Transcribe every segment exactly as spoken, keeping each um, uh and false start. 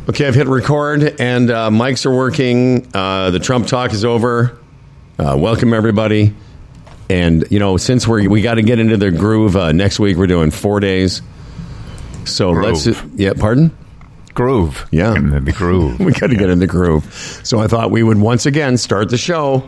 Okay, I've hit record, and uh, mics are working. Uh, the Trump talk is over. Uh, welcome, everybody. And, you know, since we're, we got to get into the groove, uh, next week we're doing four days. So groove. let's... Yeah, pardon? Groove. Yeah. In the groove. we got to yeah. get in the groove. So I thought we would once again start the show.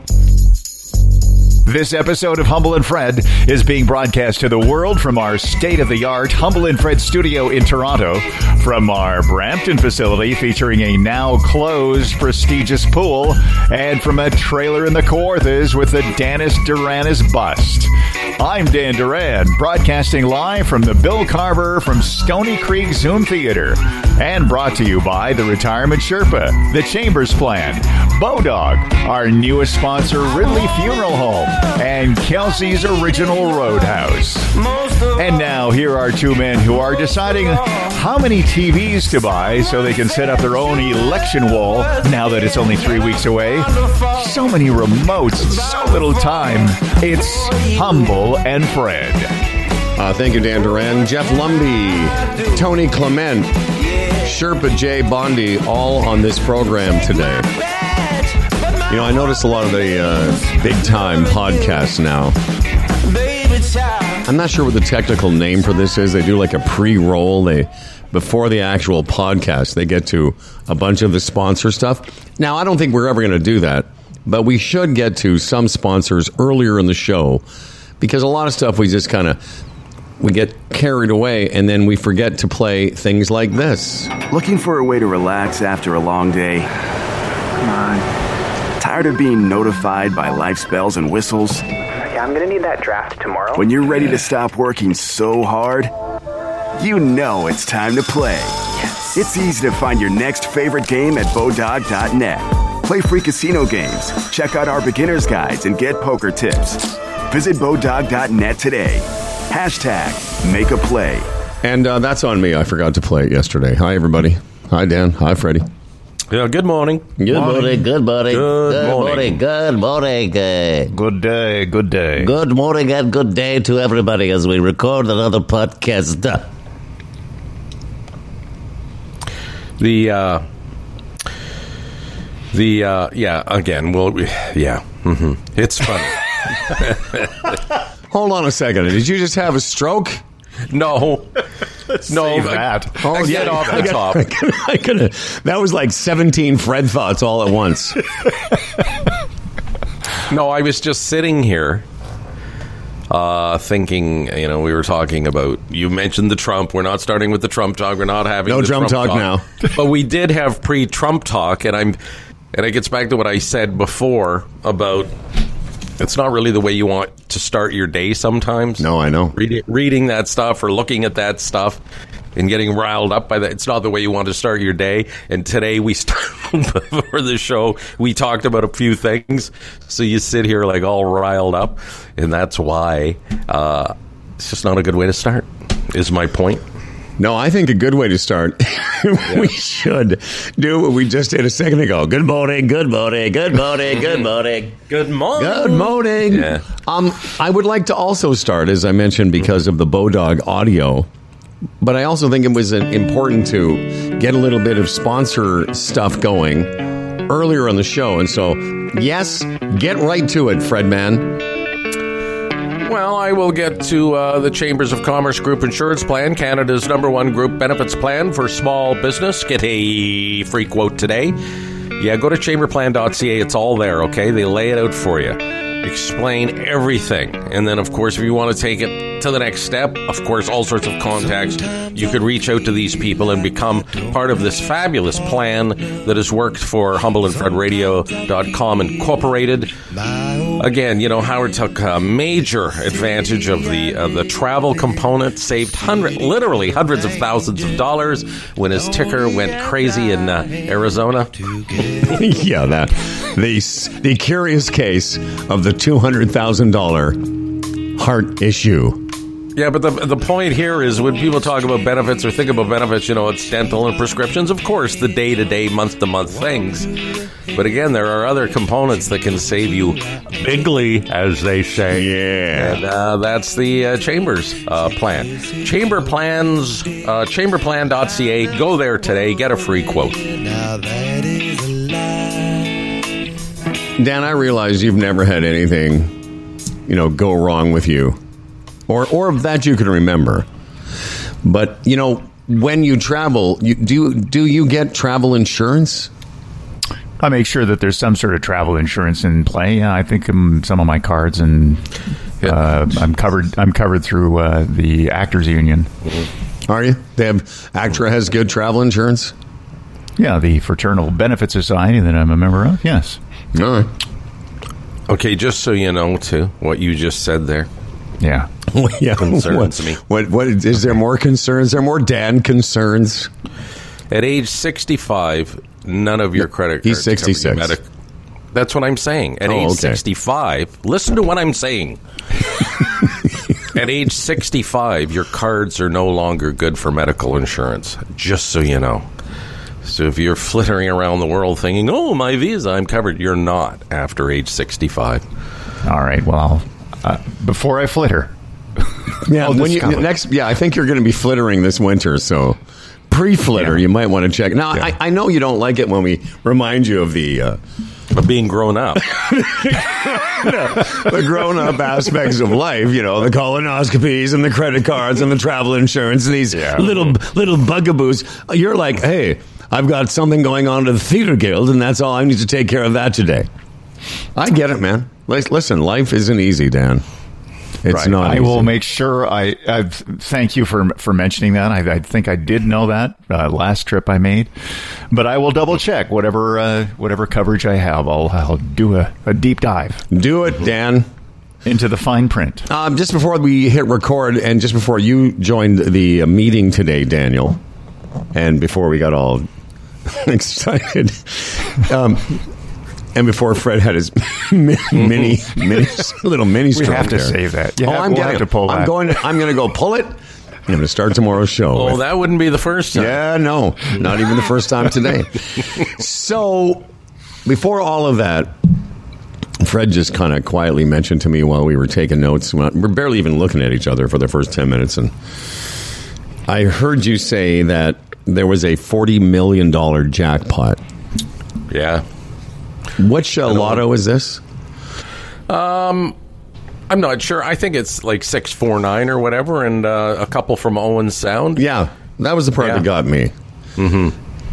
This episode of Humble and Fred is being broadcast to the world from our state-of-the-art Humble and Fred studio in Toronto, from our Brampton facility featuring a now-closed prestigious pool, and from a trailer in the Kawarthas with the Danis Duranis bust. I'm Dan Duran, broadcasting live from the Bill Carver from Stony Creek Zoom Theater, and brought to you by the Retirement Sherpa, the Chambers Plan, Bodog, our newest sponsor, Ridley Funeral Home, and Kelsey's Original Roadhouse. And now, here are two men who are deciding how many T Vs to buy so they can set up their own election wall now that it's only three weeks away. So many remotes, so little time. It's Humble and Fred. Uh, thank you, Dan Duran. Jeff Lumby, Tony Clement, Sherpa J. Bondi, all on this program today. You know, I noticed a lot of the uh, big-time podcasts now. I'm not sure what the technical name for this is. They do like a pre-roll. They before the actual podcast, they get to a bunch of the sponsor stuff. Now, I don't think we're ever going to do that, but we should get to some sponsors earlier in the show, because a lot of stuff we just kind of we get carried away, and then we forget to play things like this. Looking for a way to relax after a long day? Come on. Tired of being notified by life's bells and whistles? Yeah, I'm gonna need that draft tomorrow. When you're ready to stop working so hard, you know it's time to play. Yes. It's easy to find your next favorite game at Bodog dot net. Play free casino games, check out our beginner's guides, and get poker tips. Visit Bodog dot net today. Hashtag make a play. And uh, that's on me. I forgot to play it yesterday. Hi, everybody. Hi, Dan. Hi, Freddie. Yeah, good morning. Good morning. Good morning. Good Good morning. morning. Good morning. Uh, Good day, good day. Good morning and good day to everybody as we record another podcast. The, uh, the, uh, yeah, again, well, we, yeah, mm-hmm. It's funny. Hold on a second. Did you just have a stroke? No. No, Save I- that. Oh, get off the top. I could, I could, that was like seventeen Fred thoughts all at once. No, I was just sitting here uh, thinking, you know, we were talking about, you mentioned the Trump. We're not starting with the Trump talk. We're not having No the Trump Trump talk now. But we did have pre-Trump talk, and I'm, and it gets back to what I said before about it's not really the way you want to start your day sometimes. No, I know. Reading, reading that stuff or looking at that stuff and getting riled up by that, it's not the way you want to start your day. And today we started before the show, we talked about a few things. So you sit here like all riled up, and that's why uh, it's just not a good way to start, is my point. No, I think a good way to start, we should do what we just did a second ago. Good morning, good morning, good morning, good morning. Good morning. Good morning. Yeah. Um, I would like to also start, as I mentioned, because of the Bodog audio, but I also think it was uh, important to get a little bit of sponsor stuff going earlier on the show. And so, yes, get right to it, Fred man. Well, I will get to uh, the Chambers of Commerce Group Insurance Plan, Canada's number one group benefits plan for small business. Get a free quote today. Yeah, go to chamber plan dot c a. It's all there, okay? They lay it out for you. Explain everything. And then, of course, if you want to take it to the next step, of course, all sorts of contacts. You could reach out to these people and become part of this fabulous plan that has worked for humble and fred radio dot com Incorporated. Again, you know, Howard took a major advantage of the uh, the travel component, saved hundred, literally hundreds of thousands of dollars when his ticker went crazy in uh, Arizona. Yeah, that the the curious case of the two hundred thousand dollar heart issue. Yeah, but the the point here is when people talk about benefits or think about benefits, you know, it's dental and prescriptions. Of course, the day-to-day, month-to-month things. But again, there are other components that can save you bigly, as they say. Yeah. And uh, that's the uh, Chambers uh, plan. Chamber plans, uh, chamberplan dot c a. Go there today. Get a free quote. Now that is a lie. Dan, I realize you've never had anything, you know, go wrong with you. Or or that you can remember. But, you know, when you travel, you, do, do you get travel insurance? I make sure that there's some sort of travel insurance in play. Yeah, I think um, some of my cards, and uh, I'm covered. I'm covered through uh, the Actors Union. Are you? They have ACTRA has good travel insurance? Yeah, the Fraternal Benefit Society that I'm a member of. Yes. All right. Okay, just so you know, too, what you just said there. Yeah. yeah. Concerns what, me. What? What is there more concerns? Are there more Dan concerns? At age sixty-five, none of your credit cards. He's sixty-six. Medic- That's what I'm saying. At Oh, age okay. sixty-five, listen to what I'm saying. At age sixty-five, your cards are no longer good for medical insurance, just so you know. So if you're flittering around the world thinking, oh, my Visa, I'm covered, you're not after age sixty-five. All right. Well, I'll, uh, before I flitter. Yeah. I'll When you discover. next, yeah, I think you're going to be flittering this winter, so pre-flitter, Yeah. you might want to check. Now, Yeah. I, I know you don't like it when we remind you of the uh, But being grown up. the grown-up aspects of life, you know, the colonoscopies and the credit cards and the travel insurance, and these Yeah. little little bugaboos. You're like, hey, I've got something going on to the Theater Guild, and that's all I need to take care of that today. I get it, man. Lis- Listen, life isn't easy, Dan. It's Right. not I easy. will make sure. I, I thank you for for mentioning that. I, I think I did know that uh, last trip I made, but I will double check whatever uh, whatever coverage I have. I'll I'll do a, a deep dive Do it, Dan. into the fine print. Um, just before we hit record, and just before you joined the uh, meeting today, Daniel, and before we got all excited, um, and before Fred had his mini, mini, mini little mini We stroke have to there. save that. You oh, have- I'm we'll getting have to pull I'm that. going. To, I'm going to go pull it. I'm going to start tomorrow's show. Oh, with- that wouldn't be the first time. yeah, no, not even the first time today. So, before all of that, Fred just kind of quietly mentioned to me while we were taking notes. We're barely even looking at each other for the first ten minutes, and I heard you say that there was a forty million dollars jackpot. Yeah. Which uh, lotto is this? I'm not sure. I think it's like six four nine or whatever, and uh, a couple from Owen Sound. Yeah, that was the part Yeah. that got me. Mm-hmm.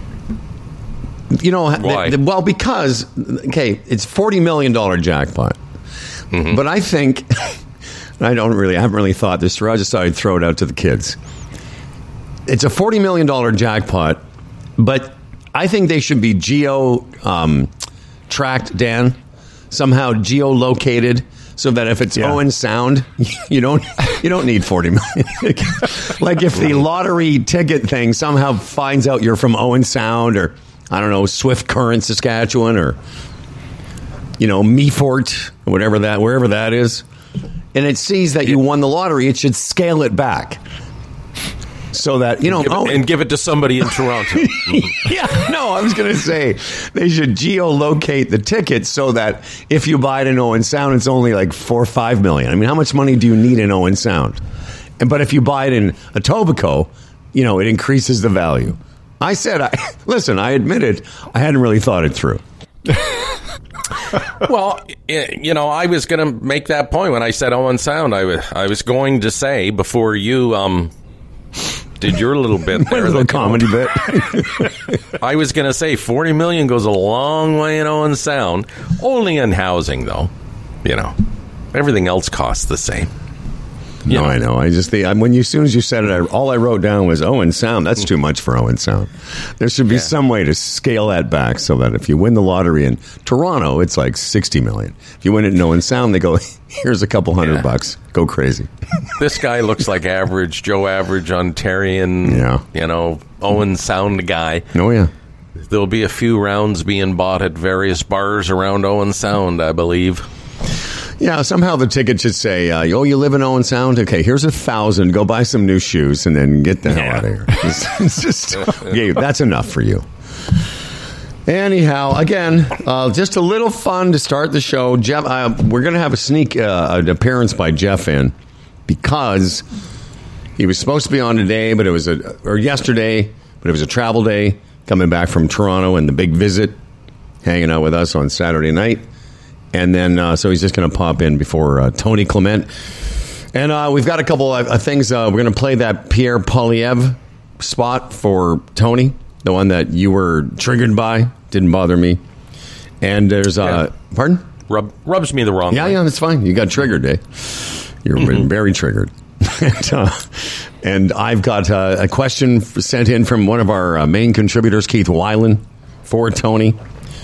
You know, Why? th- well, because, okay, it's forty million dollars jackpot. Mm-hmm. But I think, I don't really, I haven't really thought this through. I just thought I'd throw it out to the kids. It's a forty million dollars jackpot, but I think they should be geo um, tracked, Dan, somehow geolocated, so that if it's Yeah. Owen Sound, you don't you don't need forty million. Like if the lottery ticket thing somehow finds out you're from Owen Sound, or I don't know, Swift Current, Saskatchewan, or you know, Meafort, whatever that wherever that is, and it sees that you won the lottery, it should scale it back. So that, you know, Give it- oh, and give it to somebody in Toronto. yeah, no, I was going to say they should geolocate the ticket so that if you buy it in Owen Sound, it's only like four or five million. I mean, how much money do you need in Owen Sound? And but if you buy it in Etobicoke, you know, it increases the value. I said, I, listen, I admitted I hadn't really thought it through. Well, i- you know, I was going to make that point when I said Owen Sound. I was, I was going to say before you um, did your little bit A there. little that, you know, comedy bit. I was going to say forty million goes a long way in Owen Sound. Only in housing, though. You know, everything else costs the same. No, I know. I just think I- when you, as soon as you said it, I, all I wrote down was Owen Sound. That's too much for Owen Sound. There should be Yeah. some way to scale that back so that if you win the lottery in Toronto, it's like sixty million. If you win it in Owen Sound, they go, here's a couple hundred Yeah. bucks. Go crazy. This guy looks like average Joe Average Ontarian. Yeah. You know, Owen Sound guy. Oh, yeah. There'll be a few rounds being bought at various bars around Owen Sound, I believe. Yeah, somehow the ticket should say, uh, oh, you live in Owen Sound? Okay, here's a thousand. Go buy some new shoes and then get the hell Yeah. out of here. It's, it's just, yeah, that's enough for you. Anyhow, again, uh, just a little fun to start the show. Jeff, uh, we're going to have a sneak uh, an appearance by Jeff in because he was supposed to be on today, but it was a or yesterday, but it was a travel day coming back from Toronto and the big visit, hanging out with us on Saturday night. And then, uh, so he's just going to pop in before uh, Tony Clement. And uh, we've got a couple of uh, things. Uh, we're going to play that Pierre Poilievre spot for Tony, the one that you were triggered by. Didn't bother me. And there's, uh, Yeah. pardon? Rub, rubs me the wrong Yeah, way. yeah, that's fine. You got triggered, eh? You're Mm-hmm. very triggered. and, uh, and I've got uh, a question f- sent in from one of our uh, main contributors, Keith Weiland, for Tony.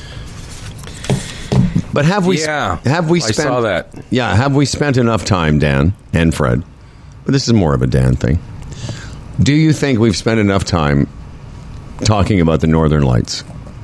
But have we? Yeah, have we I spent? saw that. Yeah, have we spent enough time, Dan and Fred? But this is more of a Dan thing. Do you think we've spent enough time talking about the Northern Lights?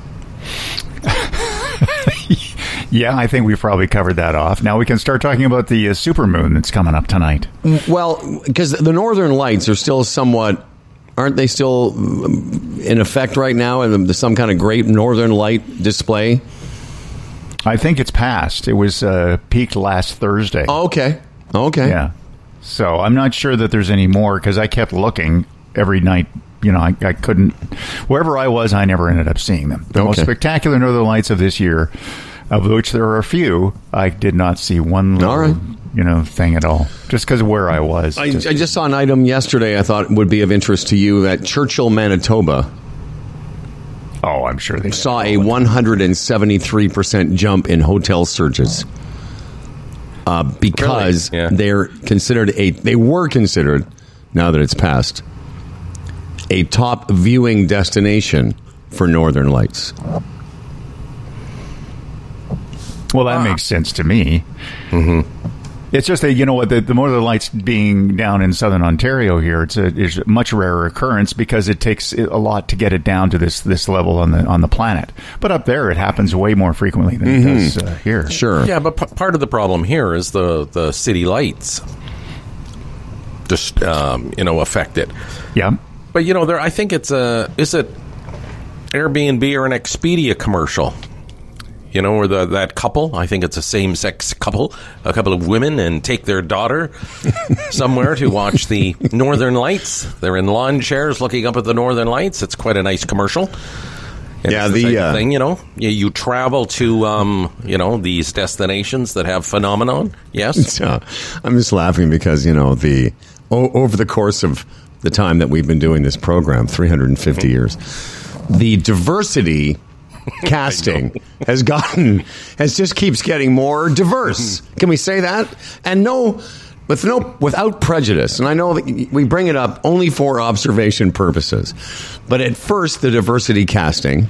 Yeah, I think we've probably covered that off. Now we can start talking about the uh, supermoon that's coming up tonight. Well, because the Northern Lights are still somewhat, aren't they still um, in effect right now? And there's some kind of great Northern Light display. I think it's past. It was uh, peaked last Thursday. Oh, okay, okay, Yeah. So I'm not sure that there's any more because I kept looking every night. You know, I, I couldn't. Wherever I was, I never ended up seeing them. The most Okay. spectacular Northern Lights of this year, of which there are a few, I did not see one little, All right. you know, thing at all. Just because of where I was. I, Just- I just saw an item yesterday I thought would be of interest to you that Churchill, Manitoba oh, I'm sure they saw a one hundred seventy-three percent jump in hotel searches uh, because Really? Yeah. they're considered a they were considered, now that it's passed, a top viewing destination for Northern Lights. Well, that makes sense to me. Mm-hmm. It's just that, you know what, the, the Northern Lights being down in southern Ontario here, it's a, it's a much rarer occurrence because it takes a lot to get it down to this this level on the on the planet. But up there, it happens way more frequently than it does uh, here. Sure. Yeah, but p- part of the problem here is the, the city lights just, um, you know, affect it. Yeah. But, you know, there. I think it's a, is it Airbnb or an Expedia commercial? You know, or the, that couple, I think it's a same-sex couple, a couple of women, and take their daughter somewhere to watch the Northern Lights. They're in lawn chairs looking up at the Northern Lights. It's quite a nice commercial. And Yeah, it's the, type of uh, thing, you know, you, you travel to, um, you know, these destinations that have phenomenon. Yes. So, I'm just laughing because, you know, the o- over the course of the time that we've been doing this program, three hundred fifty years, the diversity casting has gotten has just keeps getting more diverse. Can we say that? And no, with no without prejudice. And I know that we bring it up only for observation purposes. But at first, the diversity casting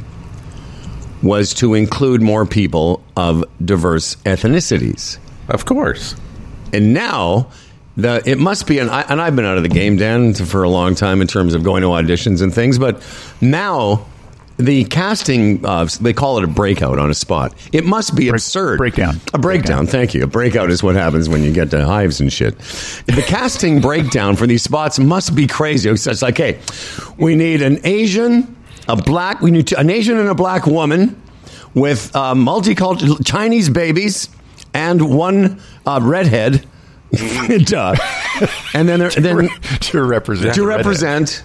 was to include more people of diverse ethnicities. Of course. And now, the it must be, an, I, and I've been out of the game, Dan, for a long time in terms of going to auditions and things, but now the casting, uh, they call it a breakout on a spot. It must be absurd. breakdown. A breakdown, Breakdown. thank you. A breakout is what happens when you get to hives and shit. The casting breakdown for these spots must be crazy. It's just like, hey, we need an Asian, a black, we need to, an Asian and a black woman with uh, multicultural Chinese babies and one uh, redhead. and, uh, and then, then to represent. to represent.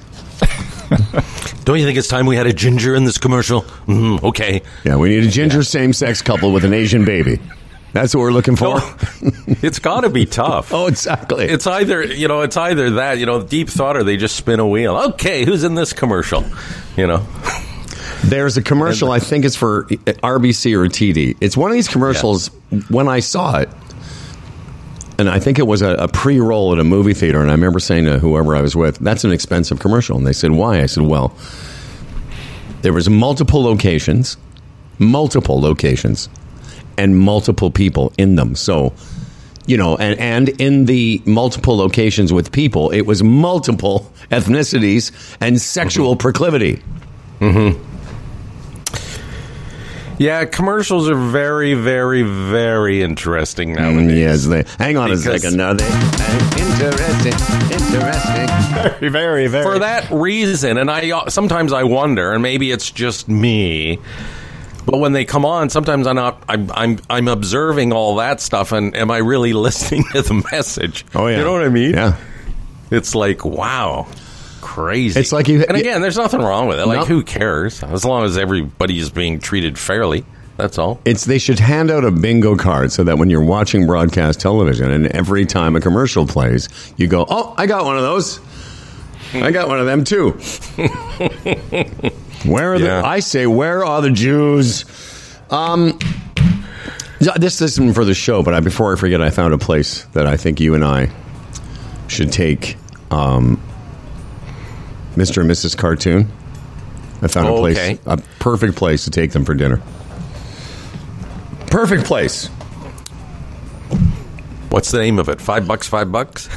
Don't you think it's time we had a ginger in this commercial? Mm, okay. Yeah, we need a ginger same-sex couple with an Asian baby. That's what we're looking for. No, it's got to be tough. Oh, exactly. It's either, you know, it's either that, you know, deep thought, or they just spin a wheel. Okay, who's in this commercial? You know. There's a commercial, I think it's for R B C or T D. It's one of these commercials, when I saw it, and I think it was a, a pre-roll at a movie theater, and I remember saying to whoever I was with, that's an expensive commercial. And they said, why? I said, well, there was multiple locations, multiple locations, and multiple people in them. So, you know, and, and in the multiple locations with people, it was multiple ethnicities and sexual mm-hmm. proclivity. Mm-hmm. Yeah, commercials are very, very, very interesting nowadays. Yes, they. Hang on Because- a second. Now they. Interesting. Interesting. Very, very, very. For that reason, and I sometimes I wonder, and maybe it's just me, but when they come on, sometimes I'm not. I'm I'm, I'm observing all that stuff, and am I really listening to the message? Oh yeah. You know what I mean? Yeah. It's like, wow, crazy. It's like you- And again, there's nothing wrong with it. Like, No. who cares? As long as everybody is being treated fairly. That's all. It's they should hand out a bingo card so that when you're watching broadcast television and every time a commercial plays, you go, "Oh, I got one of those. I got one of them too." Where are Yeah. the? I say, where are the Jews? Um, this isn't for the show, but I, before I forget, I found a place that I think you and I should take um, Mister and Missus Cartoon. I found a Oh, place, okay. a perfect place to take them for dinner. Perfect place. What's the name of it? Five bucks, five bucks?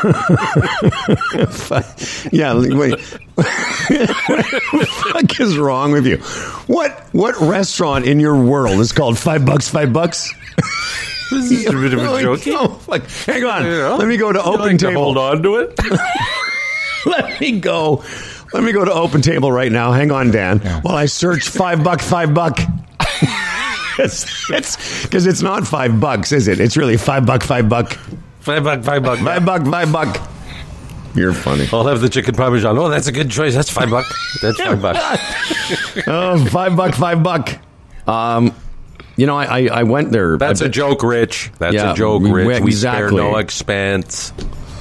Yeah, wait. What the fuck is wrong with you? What what restaurant in your world is called Five Bucks, Five Bucks? This is a bit of a Like, joke. no, like, hang on. You know? Let me go to You Open like to Table. hold on to it. Let me go. Let me go to Open Table right now. Hang on, Dan. While I search Five Buck, Five Buck. It's it's because it's not five bucks, is it? It's really five buck, five buck, Five buck, five buck. five buck, five buck. You're funny. I'll have the chicken parmesan. Oh, that's a good choice. That's five buck. That's five buck. Oh, five buck, five buck. Um, you know, I, I, I went there. That's I- a joke, Rich. That's Yeah, a joke, we- Rich. We exactly. spare no expense.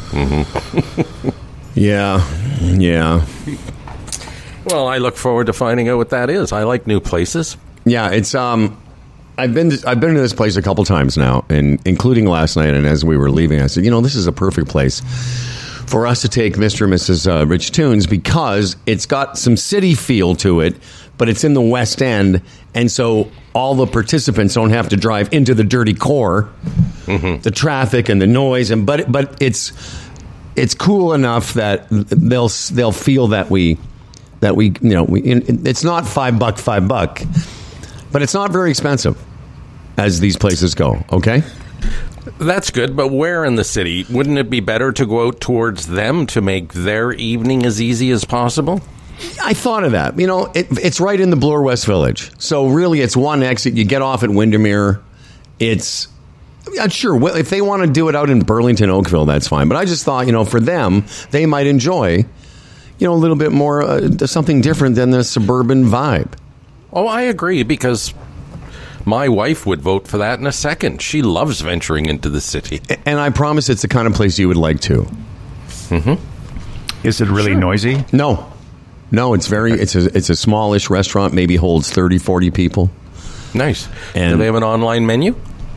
Yeah, yeah, Well, I look forward to finding out what that is. I like new places. yeah. It's um, I've been to, I've been to this place a couple times now, and including last night. And as we were leaving, I said, you know, this is a perfect place for us to take Mister and Missus Uh, Rich Tunes because it's got some city feel to it, but it's in the West End, and so all the participants don't have to drive into the dirty core, the traffic and the noise, and but but it's it's cool enough that they'll they'll feel that we that we you know we it's not five buck five buck, but it's not very expensive as these places go. Okay. That's good, but where in the city? Wouldn't it be better to go out towards them to make their evening as easy as possible? I thought of that. You know, it, it's right in the Bloor West Village. So really, it's one exit. You get off at Windermere. It's yeah, sure. Well, if they want to do it out in Burlington, Oakville, that's fine. But I just thought, you know, for them, they might enjoy, you know, a little bit more uh, something different than the suburban vibe. Oh, I agree, because my wife would vote for that in a second. She loves venturing into the city. And I promise, it's the kind of place you would like to. Is it really noisy? No, no, it's very. It's a it's a smallish restaurant. Maybe holds thirty, forty people. Nice. And- Do they have an online menu?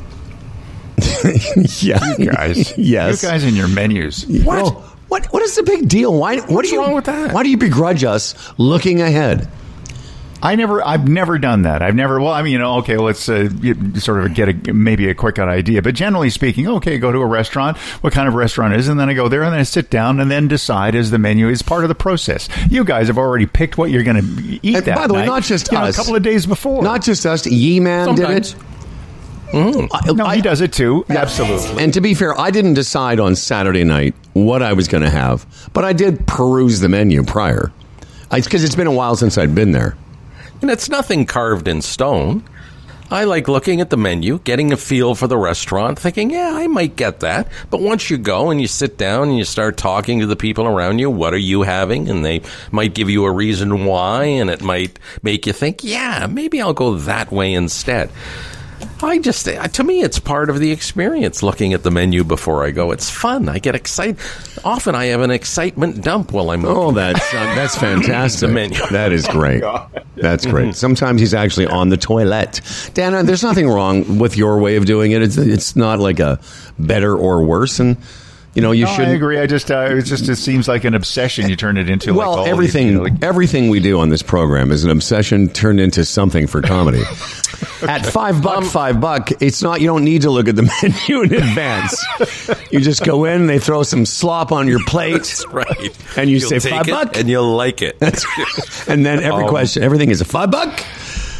Yeah, You guys. yes. You guys and your menus. What? Well, what? What is the big deal? Why? What What's do you, wrong with that? Why do you begrudge us looking ahead? I never, I've never done that. I've never, well, I mean, you know, okay, let's uh, you- sort of get a, maybe a quick idea. But generally speaking, okay, go to a restaurant, what kind of restaurant it is, and then I go there and then I sit down and then decide as the menu is part of the process. You guys have already picked what you're going to eat And that by the way, night, not just you know, us. a couple of days before. Not just us. Yee Man Sometimes. did it. I- no, I- he does it too. Absolutely. And to be fair, I didn't decide on Saturday night what I was going to have, but I did peruse the menu prior, because it's been a while since I'd been there. And it's nothing carved in stone. I like looking at the menu, getting a feel for the restaurant, thinking, yeah, I might get that. But once you go and you sit down and you start talking to the people around you, what are you having? And they might give you a reason why, and it might make you think, yeah, maybe I'll go that way instead. I just, to me, it's part of the experience looking at the menu before I go. It's fun. I get excited. Often I have an excitement dump while I'm Oh, looking. that's uh, that's fantastic. The menu. That is great. That's great. Sometimes he's actually on the toilet. Dana, there's nothing wrong with your way of doing it. It's it's not like a better or worse, and you know you No, I shouldn't. agree. I just, uh, it just, it seems like an obsession you turn it into. Well, like all everything these, you know, like- everything we do on this program is an obsession turned into something for comedy. At five buck, five buck, it's not. You don't need to look at the menu in advance. You just go in, they throw some slop on your plate, That's right. and you You'll say take five it buck, and you'll like it. and then every Um, question, everything is a five buck.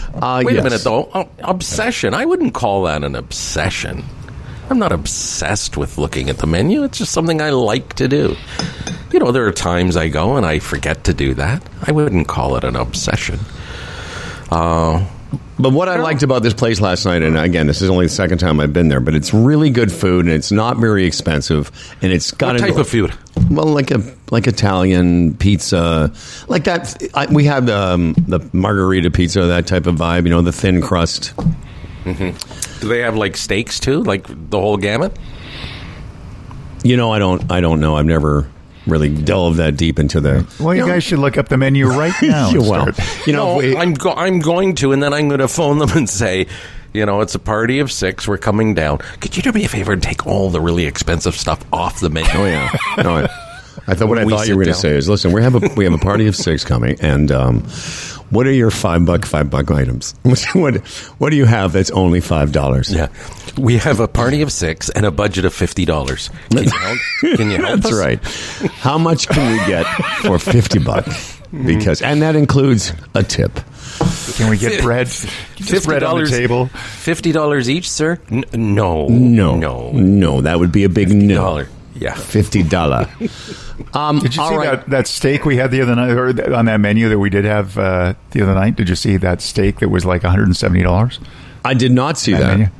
Uh, Wait yes. a minute, though. Oh, obsession. I wouldn't call that an obsession. I'm not obsessed with looking at the menu. It's just something I like to do. You know, there are times I go and I forget to do that. I wouldn't call it an obsession. Uh, But what I liked about this place last night, and again, this is only the second time I've been there, but it's really good food, and it's not very expensive, and it's got what a- type of food? Well, like a like Italian pizza, like that. I, we had um, the margarita pizza, that type of vibe. You know, the thin crust. Do they have like steaks too, like the whole gamut? You know, I don't. I don't know. I've never really delved that deep into the. Well, you, you know, guys should look up the menu right now. and well, start. you know, No, if we- I'm go- I'm going to, and then I'm going to phone them and say, you know, it's a party of six. We're coming down. Could you do me a favor and take all the really expensive stuff off the menu? oh yeah. No, I, I thought what I When we thought you were sit going to down. say is, listen, we have a we have a party of six coming, and um, what are your five buck five buck items? what what do you have that's only five dollars? Yeah, we have a party of six and a budget of fifty dollars. Can you help, can you help That's us? right. How much can we get for fifty bucks? Because and that includes a tip. Can we get bread? Just bread on the table. Fifty dollars each, sir? N- no, No, no, no. That would be a big no. dollar. Yeah, Fifty dollar. Um, Did you all see right. that, that steak we had the other night, or th- on that menu that we did have uh, the other night? Did you see that steak that was like one hundred seventy dollars? I did not see that. Menu?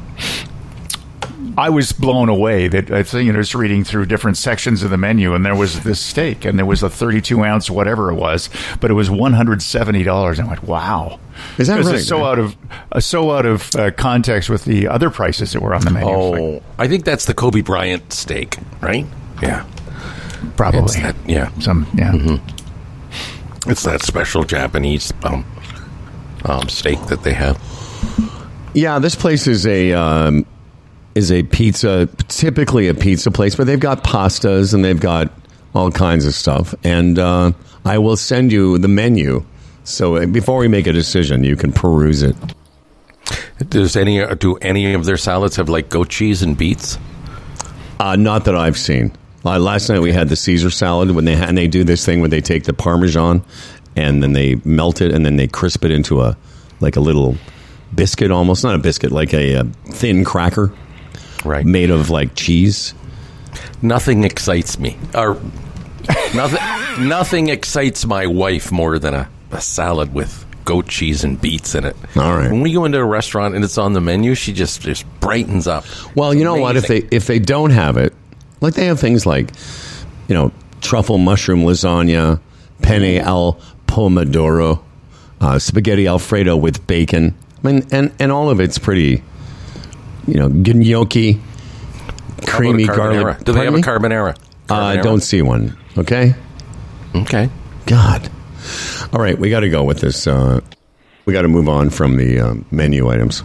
I was blown away that I think, you know, just reading through different sections of the menu, and there was this steak, and there was a thirty-two ounce whatever it was, but it was one hundred seventy dollars. And I went, wow. Is that Because right? It's so out of uh, so out of uh, context with the other prices that were on the menu. It's like, Oh, I think that's the Kobe Bryant steak, right? Yeah, probably. it's that, yeah, Some, yeah. it's that special Japanese um, um, steak that they have. Yeah, this place is a um, is a pizza, typically a pizza place, but they've got pastas and they've got all kinds of stuff. And uh, I will send you the menu, so uh, before we make a decision, you can peruse it. Does any do any of their salads have like goat cheese and beets? Uh, not that I've seen. Uh, last night we had the Caesar salad when they and they do this thing where they take the Parmesan and then they melt it and then they crisp it into a like a little biscuit, almost not a biscuit, like a, a thin cracker, Right. made of like cheese. Nothing excites me, or nothing. Nothing excites my wife more than a, a salad with goat cheese and beets in it. All right. When we go into a restaurant and it's on the menu, she just just brightens up. Well, you know what? If they if they don't have it, like they have things like, you know, truffle mushroom lasagna, penne al pomodoro, uh, spaghetti alfredo with bacon. I mean, and and all of it's pretty, you know, gnocchi, creamy How about a carbonara? garlic. Do they have a Pardon me? carbonara? Uh, I Carbonara? don't see one. Okay. Okay. God. All right, we got to go with this. Uh, we got to move on from the um, menu items.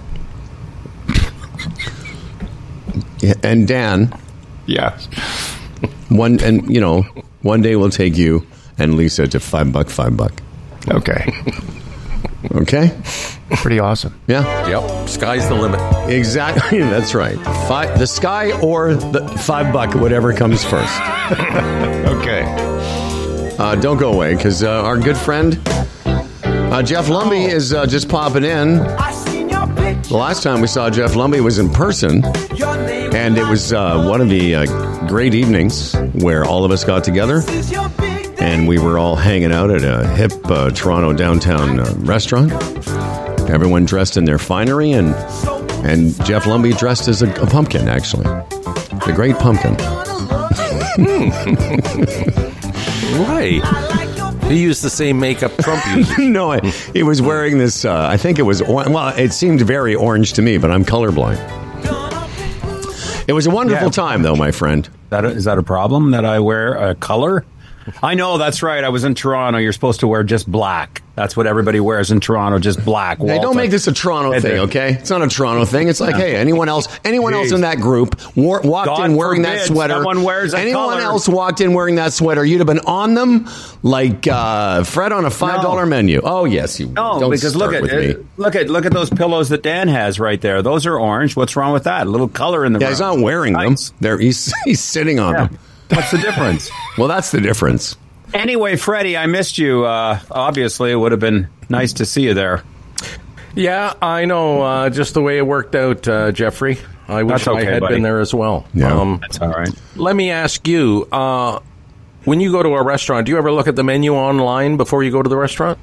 Yeah, and Dan, Yeah. one and you know, one day we'll take you and Lisa to five buck, five buck. Okay. Okay? Pretty awesome. Yeah, Yep. Sky's the limit. exactly. That's right. Five, the sky or the five buck, whatever comes first. Okay. Uh, don't go away because uh, our good friend uh, Jeff Lumby is uh, just popping in. The last time we saw Jeff Lumby was in person, and it was uh, one of the uh, great evenings where all of us got together, and we were all hanging out at a hip uh, Toronto downtown uh, restaurant. Everyone dressed in their finery, and and Jeff Lumby dressed as a, a pumpkin, actually. The great pumpkin. Right. He used the same makeup Trump uses. No, I, he was wearing this, uh, I think it was, or- well, it seemed very orange to me, but I'm colorblind. It was a wonderful Yeah. time, though, my friend. That is that a problem that I wear a color? I know, that's right. I was in Toronto. You're supposed to wear just black. That's what everybody wears in Toronto, just black. Hey, don't Walter. make this a Toronto Hey, thing, there. okay? It's not a Toronto thing. It's like, hey, anyone else, anyone else Jeez. in that group wore, walked God in wearing that forbid sweater. someone wears a anyone color. else walked in wearing that sweater, you'd have been on them like uh, Fred on a five dollar No. menu. Oh yes, you. No, don't because look start at with it, me. look at look at those pillows that Dan has right there. Those are orange. What's wrong with that? A little color in the Yeah, room. he's not wearing Nice. them. They're, he's he's sitting on Yeah. them. What's the difference? Well, that's the difference. Anyway, Freddie, I missed you. Uh, obviously, it would have been nice to see you there. Yeah, I know. Uh, just the way it worked out, uh, Jeffrey. I wish That's okay, I had buddy. been there as well. Yeah. Um, That's all right. let me ask you, uh, when you go to a restaurant, do you ever look at the menu online before you go to the restaurant?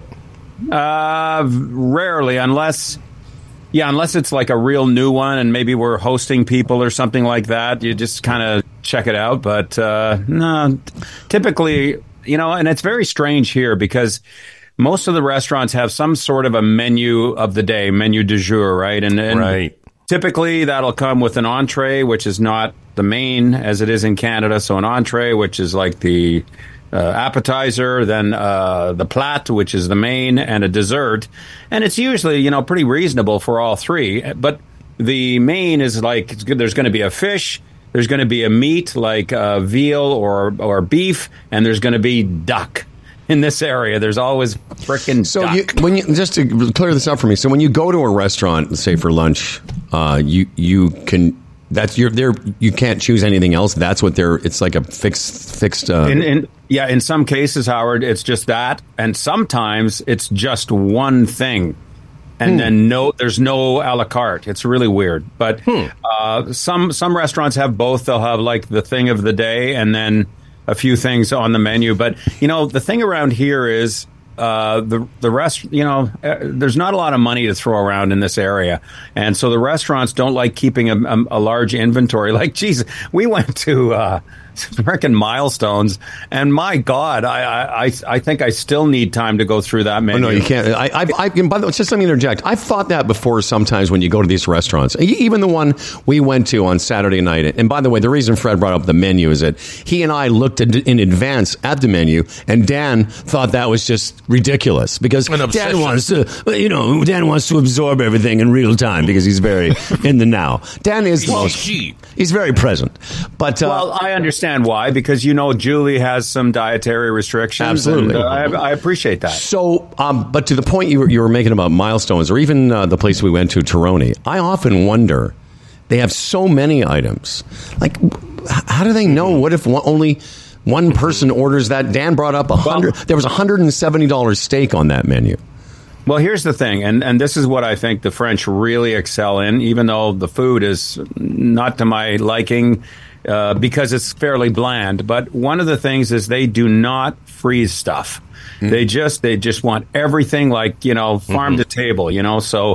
Uh, rarely, unless, yeah, unless it's like a real new one and maybe we're hosting people or something like that. You just kind of check it out. But uh, no, typically, you know, and it's very strange here because most of the restaurants have some sort of a menu of the day, menu du jour, right? And, and Right. typically that'll come with an entree, which is not the main as it is in Canada. So an entree, which is like the uh, appetizer, then uh, the plat, which is the main, and a dessert. And it's usually, you know, pretty reasonable for all three. But the main is like, it's good, there's going to be a fish, there's going to be a meat like uh, veal or or beef, and there's going to be duck. In this area, there's always frickin' So duck. you, when you, just to clear this up for me, so when you go to a restaurant, say for lunch, uh, you you can that's you're there. You can't choose anything else. That's what they're. It's like a fixed fixed. Uh, In, in, yeah, in some cases, Howard, it's just that, and sometimes it's just one thing, and Hmm. then no, there's no a la carte. It's really weird, but Hmm. uh, some some restaurants have both. They'll have like the thing of the day, and then a few things on the menu. But you know, the thing around here is uh, the the rest. You know, uh, there's not a lot of money to throw around in this area, and so the restaurants don't like keeping a, a, a large inventory. Like, geez, we went to uh, freaking Milestones, and my God, I, I I I think I still need time to go through that Oh, menu. no, you can't. I, I, I, by the way, just let me interject. I've thought that before sometimes when you go to these restaurants, E- even the one we went to on Saturday night. And by the way, the reason Fred brought up the menu is that he and I looked at, in advance at the menu, and Dan thought that was just ridiculous because An Dan obsession. wants to, you know, Dan wants to absorb everything in real time because he's very in the now. Dan is the most, he's very present. But uh, Well, I understand why, because you know Julie has some dietary restrictions. Absolutely. and, uh, I, I appreciate that. So, um, but to the point you were, you were making about Milestones, or even uh, the place we went to, Tironi, I often wonder, they have so many items. Like, h- how do they know? What if one, only one person orders that? Dan brought up a hundred. There was a hundred and seventy dollars steak on that menu. Well, here's the thing, and, and this is what I think the French really excel in, even though the food is not to my liking uh, because it's fairly bland. But one of the things is they do not freeze stuff. They just they just want everything like, you know, farm to table, you know. So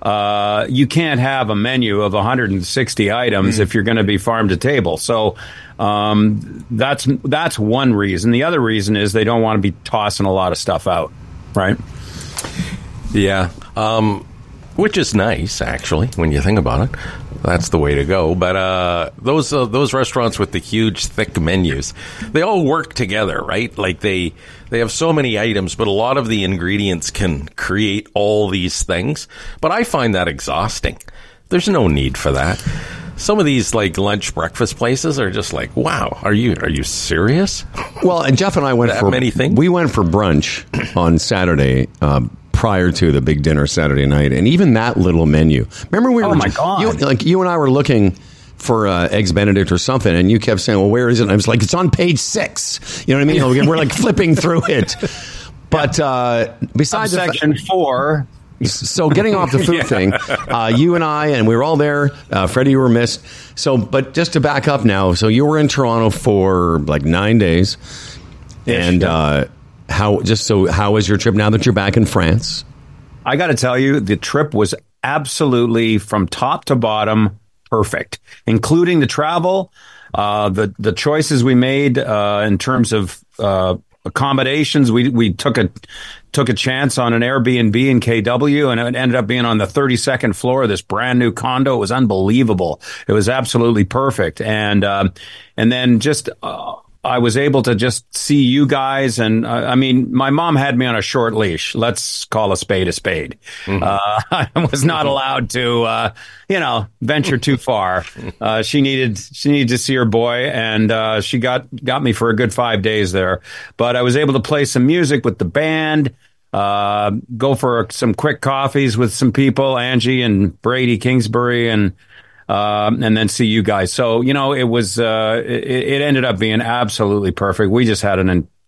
uh, you can't have a menu of one hundred sixty items if you're going to be farm to table. So um, that's that's one reason. The other reason is they don't want to be tossing a lot of stuff out, right? Yeah, um, which is nice, actually, when you think about it. That's the way to go. But uh, those uh, those restaurants with the huge, thick menus, they all work together, right? Like they they have so many items, but a lot of the ingredients can create all these things. But I find that exhausting. There's no need for that. Some of these like lunch breakfast places are just like, wow, are you are you serious? Well, and Jeff and I went That for many things? We went for brunch on Saturday. Um, prior to the big dinner Saturday night, and even that little menu. Remember, we were Oh, my God. You, like you and I were looking for uh, eggs Benedict or something, and you kept saying, "Well, where is it?" And I was like, "It's on page six." You know what I mean? We're like flipping through it. But uh, besides the fa- Section four. so getting off the food thing, uh, you and I, and we were all there. Uh, Freddie, you were missed. So, but just to back up now, so you were in Toronto for like nine days, and yeah. uh, how? Just so, how was your trip now that you're back in France? I got to tell you, the trip was absolutely from top to bottom perfect, including the travel, uh, the the choices we made uh, in terms of uh, accommodations. We we took a took a chance on an Airbnb in K W, and it ended up being on the thirty-second floor of this brand new condo. It was unbelievable. It was absolutely perfect, and um, and then just. Uh, I was able to just see you guys. And uh, I mean, my mom had me on a short leash. Let's call a spade a spade. Mm-hmm. Uh, I was not allowed to, uh, you know, venture too far. Uh, she needed, she needed to see her boy, and uh, she got, got me for a good five days there. But I was able to play some music with the band, uh, go for some quick coffees with some people, Angie and Brady Kingsbury, and Um, and then see you guys. So, you know, it was, uh, it, it ended up being absolutely perfect. We just had an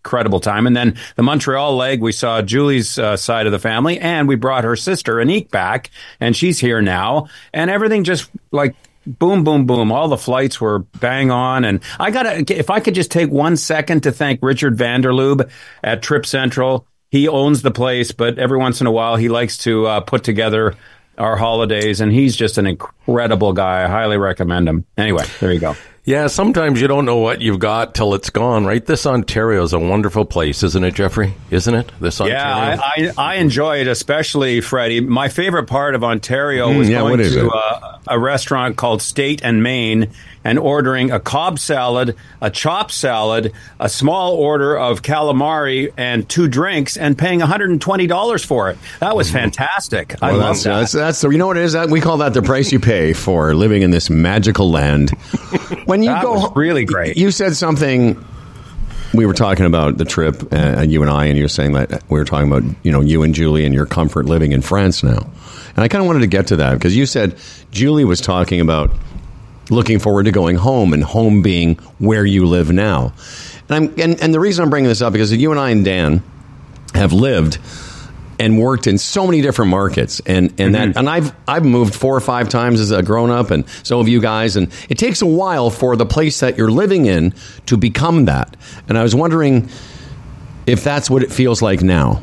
incredible time. And then the Montreal leg, we saw Julie's uh, side of the family, and we brought her sister, Anique, back, and she's here now. And everything just like boom, boom, boom. All the flights were bang on. And I got to, if I could just take one second to thank Richard Vanderloob at Trip Central. He owns the place, but every once in a while he likes to uh, put together our holidays, and he's just an incredible guy. I highly recommend him. Anyway, there you go. Yeah, sometimes you don't know what you've got till it's gone, right? This Ontario is a wonderful place, isn't it, Jeffrey? Isn't it? This Ontario? Yeah, I, I, I enjoy it, especially, Freddie. My favorite part of Ontario was mm, yeah, going to a, uh, a restaurant called State and Main and ordering a Cobb salad, a chopped salad, a small order of calamari, and two drinks, and paying one hundred twenty dollars for it. That was fantastic. Well, I love that's, that. That's, that's the, you know what it is? That, we call that the price you pay for living in this magical land. When you that go, was really great. You said something. We were talking about the trip, uh, you and I, and you were saying that we were talking about, you know, you and Julie and your comfort living in France now. And I kind of wanted to get to that because you said Julie was talking about looking forward to going home, and home being where you live now. And I'm and, and the reason I'm bringing this up because you and I and Dan have lived and worked in so many different markets, and and Mm-hmm. that and I've I've moved four or five times as a grown up, and so have you guys. And it takes a while for the place that you're living in to become that. And I was wondering if that's what it feels like now.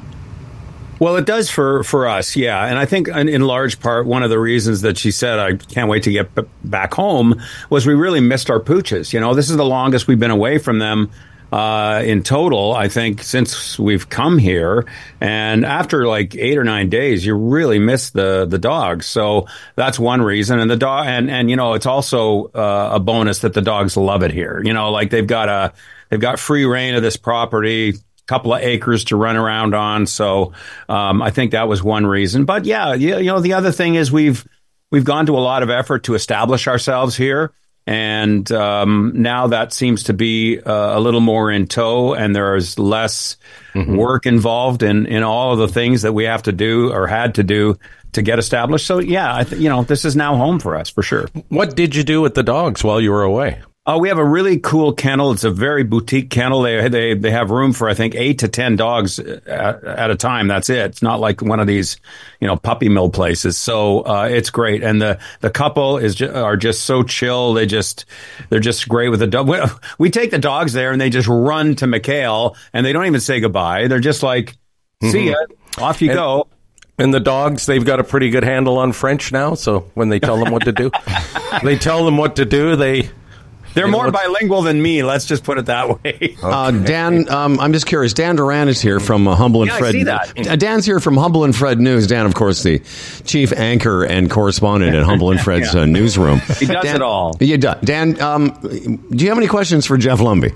Well, it does for, for us, yeah. And I think in, in large part, one of the reasons that she said, I can't wait to get b- back home, was we really missed our pooches. You know, this is the longest we've been away from them uh, in total, I think, since we've come here. And after like eight or nine days, you really miss the, the dogs. So that's one reason. And the dog, and, and, you know, it's also uh, a bonus that the dogs love it here. You know, like they've got a, they've got free reign of this property, couple of acres to run around on. So um, I think that was one reason. But yeah, you, you know, the other thing is we've we've gone to a lot of effort to establish ourselves here. And um, now that seems to be uh, a little more in tow, and there's less mm-hmm. work involved in, in all of the things that we have to do or had to do to get established. So yeah, I th- you know, this is now home for us for sure. What did you do with the dogs while you were away? Oh, we have a really cool kennel. It's a very boutique kennel. They they they have room for, I think, eight to ten dogs at, at a time. That's it. It's not like one of these, you know, puppy mill places. So uh, it's great. And the the couple is ju- are just so chill. They just they're just great with the dog. We, we take the dogs there and they just run to McHale and they don't even say goodbye. They're just like, see ya, off you and- go. And the dogs, they've got a pretty good handle on French now. So when they tell them what to do, they tell them what to do. They. They're You know more what's- bilingual than me. Let's just put it that way. Uh, Dan, um, I'm just curious. Dan Duran is here from uh, Humble and Yeah, I Fred. see that. Uh, Dan's here from Humble and Fred News. Dan, of course, the chief anchor and correspondent at Humble and Fred's Yeah. uh, newsroom. He does Dan, it all. Yeah, Dan. Dan, um, do you have any questions for Jeff Lumby?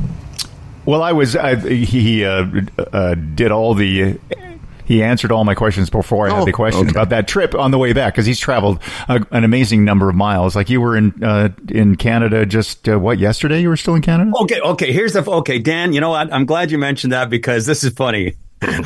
Well, I was I, he uh, uh, did all the. He answered all my questions before I Oh, had the question okay. about that trip on the way back, because he's traveled a, an amazing number of miles. Like you were in uh, in Canada just uh, what yesterday? You were still in Canada? Okay, okay. Here's the okay, Dan. You know what? I'm glad you mentioned that because this is funny.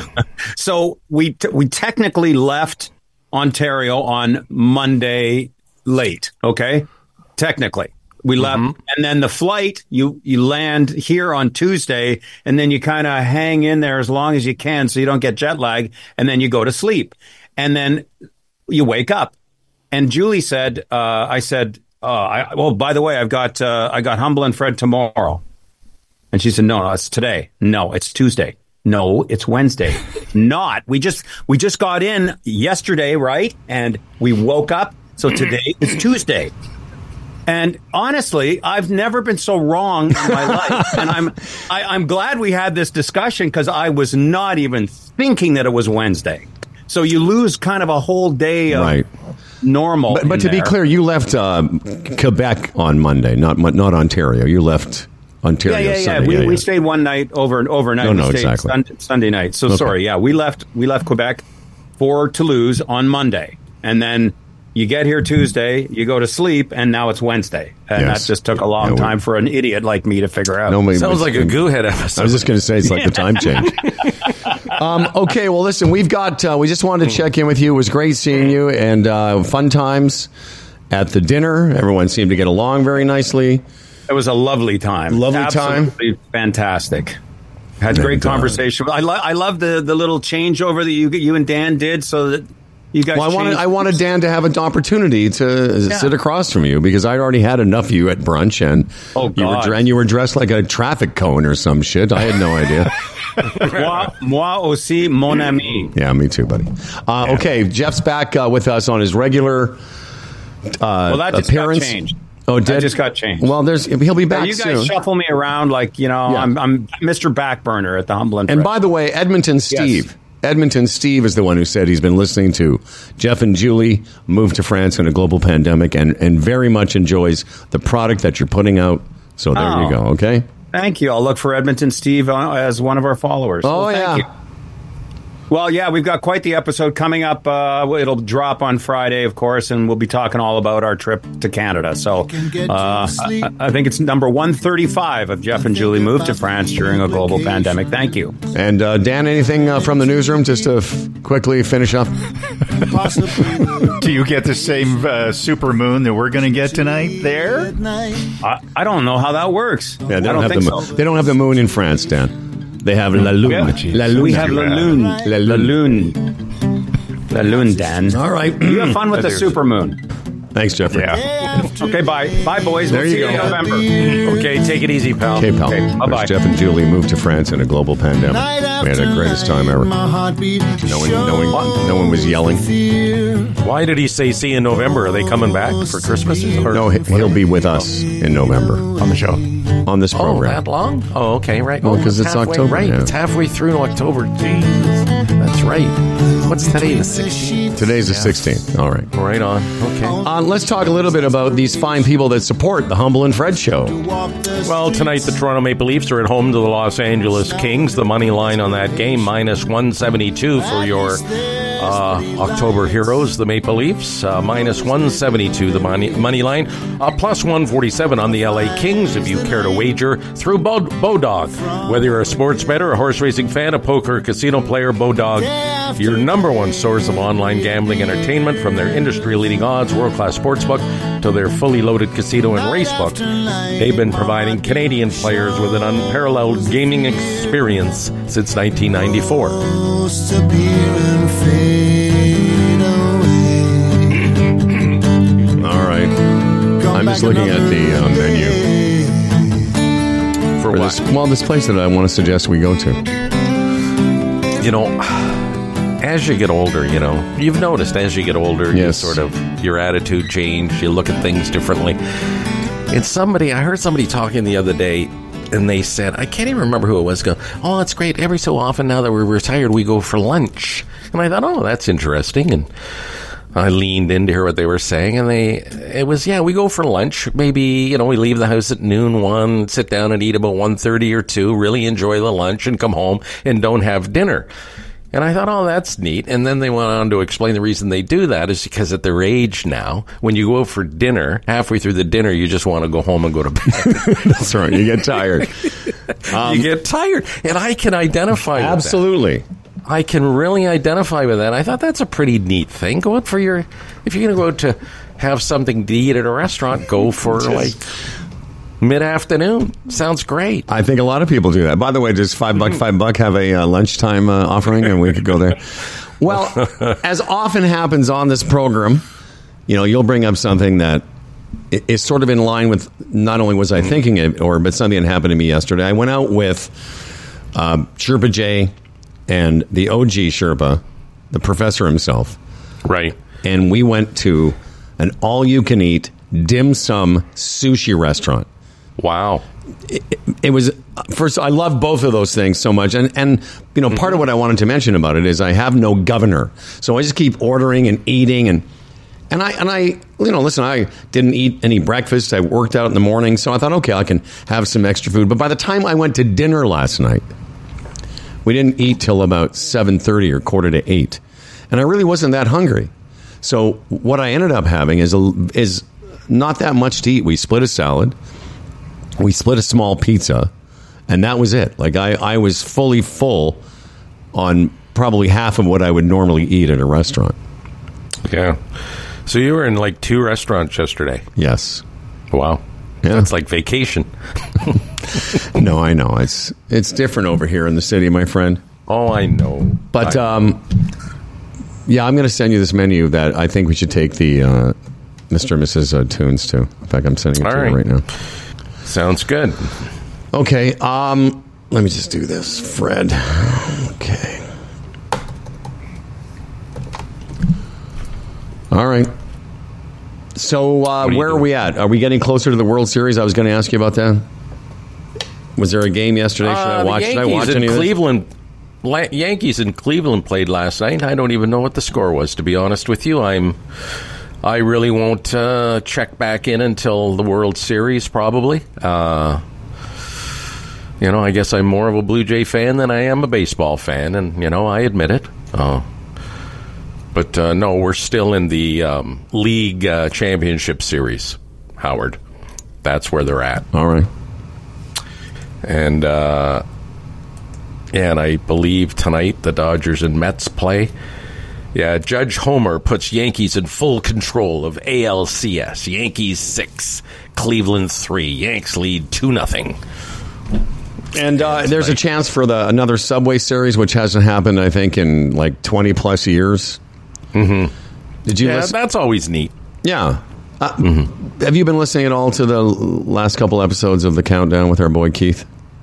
So we t- we technically left Ontario on Monday late. Okay, technically we left, and then the flight you you land here on Tuesday, and then you kind of hang in there as long as you can so you don't get jet lag, and then you go to sleep, and then you wake up. And Julie said, uh, "I said, uh, I, well, by the way, I've got uh, I got Humble and Fred tomorrow." And she said, no, no, it's today. No, it's Tuesday. No, it's Wednesday. Not. We just we just got in yesterday, right? And we woke up. So today is Tuesday. And honestly, I've never been so wrong in my life. And I'm I, I'm glad we had this discussion because I was not even thinking that it was Wednesday. So you lose kind of a whole day of Right. normal. But, but in to be there. clear, you left uh, Quebec on Monday, not not Ontario. You left Ontario Yeah, yeah, yeah. Sunday. We, yeah, we yeah. stayed one night over overnight. No, no, we stayed exactly. Sunday, Sunday night. So Okay. sorry. Yeah, we left. We left Quebec for Toulouse on Monday, and then you get here Tuesday. You go to sleep, and now it's Wednesday, and Yes. that just took a long Yeah, we- time for an idiot like me to figure out. No, we- Sounds like a Goohead I episode. was just going to say it's like the time change. um, okay, well, listen, we've got. Uh, we just wanted to check in with you. It was great seeing you, and uh, fun times at the dinner. Everyone seemed to get along very nicely. It was a lovely time. Lovely time. Absolutely fantastic. Had And, great uh, conversation. I, lo- I love the, the little changeover that you you and Dan did so that you guys Well, I wanted changed- I wanted Dan to have an opportunity to Yeah. sit across from you because I'd already had enough of you at brunch, and Oh, you were God. dre- and you were dressed like a traffic cone or some shit. I had no idea. moi, moi aussi, mon ami. Yeah, me too, buddy. Uh, Okay, Jeff's back uh, with us on his regular uh, Well, that just appearance. got changed. Oh, did That just got changed. Well, there's he'll be Yeah, back you guys soon. shuffle me around like, you know, Yeah. I'm, I'm Mister Backburner at the Humble and And Fresh. by the way, Edmonton Steve. Yes. Edmonton Steve is the one who said he's been listening to Jeff and Julie move to France in a global pandemic and, and very much enjoys the product that you're putting out. So there Oh. you go, okay? Thank you. I'll look for Edmonton Steve uh, as one of our followers. Oh, Well, thank yeah. you. Well, yeah, we've got quite the episode coming up. Uh, it'll drop on Friday, of course, and we'll be talking all about our trip to Canada. So uh, I, I think it's number one thirty-five of Jeff and Julie moved to France during a global pandemic. Thank you. And uh, Dan, anything uh, from the newsroom just to f- quickly finish up? Do you get the same uh, super moon that we're going to get tonight there? I, I don't know how that works. Yeah, they I don't, don't have think the so. moon. They don't have the moon in France, Dan. They have La Lune. Yeah. La Lune. We have La Lune. La La Lune. Lune. La Lune, Dan. All right. You have fun with the super moon. Thanks, Jeffrey. Yeah. Okay, bye. Bye, boys. There we'll you see go. you in November. Okay, take it easy, pal. Okay, pal. Okay, There's bye-bye. Jeff and Julie moved to France in a global pandemic. We had the greatest time ever. No one, no one, no one was yelling. Why did he say see you in November? Are they coming back for Christmas? Or No, he- he'll be with us in November On the show. on this Oh, program. that long? Oh, okay, right. Well, Oh, 'cause it's halfway- October, Right, yeah. it's halfway through October. Jeez, that's right. What's today? The sixteenth. Today's the sixteenth. All right. Right on. Okay. Uh, let's talk a little bit about these fine people that support the Humble and Fred show. Well, tonight the Toronto Maple Leafs are at home to the Los Angeles Kings. The money line on that game, minus one seventy-two for your uh, October heroes, the Maple Leafs. Uh, minus one seventy-two, the money, money line. Uh, plus one forty-seven on the L A Kings, if you care to wager, through Bo- Bodog. Whether you're a sports bettor, a horse racing fan, a poker or casino player, Bodog, your number one source of online gambling entertainment, from their industry-leading odds, world-class sportsbook, to their fully loaded casino and racebook. They've been providing Canadian players with an unparalleled gaming experience since nineteen ninety-four. All right. I'm just looking at the uh, menu For for what? this. Well, this place that I want to suggest we go to. You know, as you get older, you know, you've noticed as you get older, Yes. you sort of, your attitude change, you look at things differently. And somebody, I heard somebody talking the other day, and they said, I can't even remember who it was, go, oh, it's great. Every so often now that we're retired, we go for lunch. And I thought, oh, that's interesting. And I leaned in to hear what they were saying, and they, it was, yeah, we go for lunch. Maybe, you know, we leave the house at noon, one, sit down and eat about one thirty or two, really enjoy the lunch and come home and don't have dinner. And I thought, oh, that's neat. And then they went on to explain the reason they do that is because at their age now, when you go for dinner, halfway through the dinner, you just want to go home and go to bed. That's right. You get tired. Um, you get tired. And I can identify with that. Absolutely. I can really identify with that. I thought that's a pretty neat thing. Go out for your, if you're going to go out to have something to eat at a restaurant, go for like mid-afternoon. Sounds great. I think a lot of people do that. By the way, does Five Buck, Five Buck have a uh, lunchtime uh, offering, and we could go there? Well, as often happens on this program, you know, you'll bring up something that i- is sort of in line with not only was I thinking it, or but something that happened to me yesterday. I went out with um, Sherpa J and the O G Sherpa, the professor himself, Right. and we went to an all-you-can-eat dim sum sushi restaurant. Wow. It, it was first. I love both of those things so much, and and you know, part of what I wanted to mention about it is I have no governor, so I just keep ordering and eating, and and I and I you know, listen, I didn't eat any breakfast. I worked out in the morning, so I thought, okay, I can have some extra food. But by the time I went to dinner last night, we didn't eat till about seven thirty or quarter to eight, and I really wasn't that hungry. So what I ended up having is a, is not that much to eat. We split a salad. We split a small pizza, and that was it. Like, I, I was fully full on probably half of what I would normally eat at a restaurant. Yeah. So you were in like two restaurants yesterday. Yes. Wow. Yeah. That's like vacation. No, I know. It's it's different over here in the city, my friend. Oh, I know. But, I um, yeah, I'm going to send you this menu that I think we should take the uh, Mister and Missus Uh, Tunes to. In fact, I'm sending it All to right. you right now. Sounds good. Okay, um, let me just do this, Fred. Okay. All right. So, uh, What are you where are doing? we at? Are we getting closer to the World Series? I was going to ask you about that. Was there a game yesterday? Should I Uh, watch? the Should I Yankees watch in any of this? Cleveland. La- Yankees in Cleveland played last night. I don't even know what the score was, to be honest with you. I'm. I really won't uh, check back in until the World Series, probably. Uh, you know, I guess I'm more of a Blue Jay fan than I am a baseball fan, and you know, I admit it. Uh, but uh, no, we're still in the um, League uh, Championship Series, Howard. That's where they're at. All right. And uh, yeah, and I believe tonight the Dodgers and Mets play. Yeah, Judge Homer puts Yankees in full control of A L C S. Yankees six, Cleveland three. Yanks lead two nothing. And uh, there's a chance for the another Subway Series, which hasn't happened, I think, in like twenty plus years. Mm-hmm. Did you? Yeah, listen? that's always neat. Yeah. Uh, mm-hmm. Have you been listening at all to the last couple episodes of the Countdown with our boy Keith?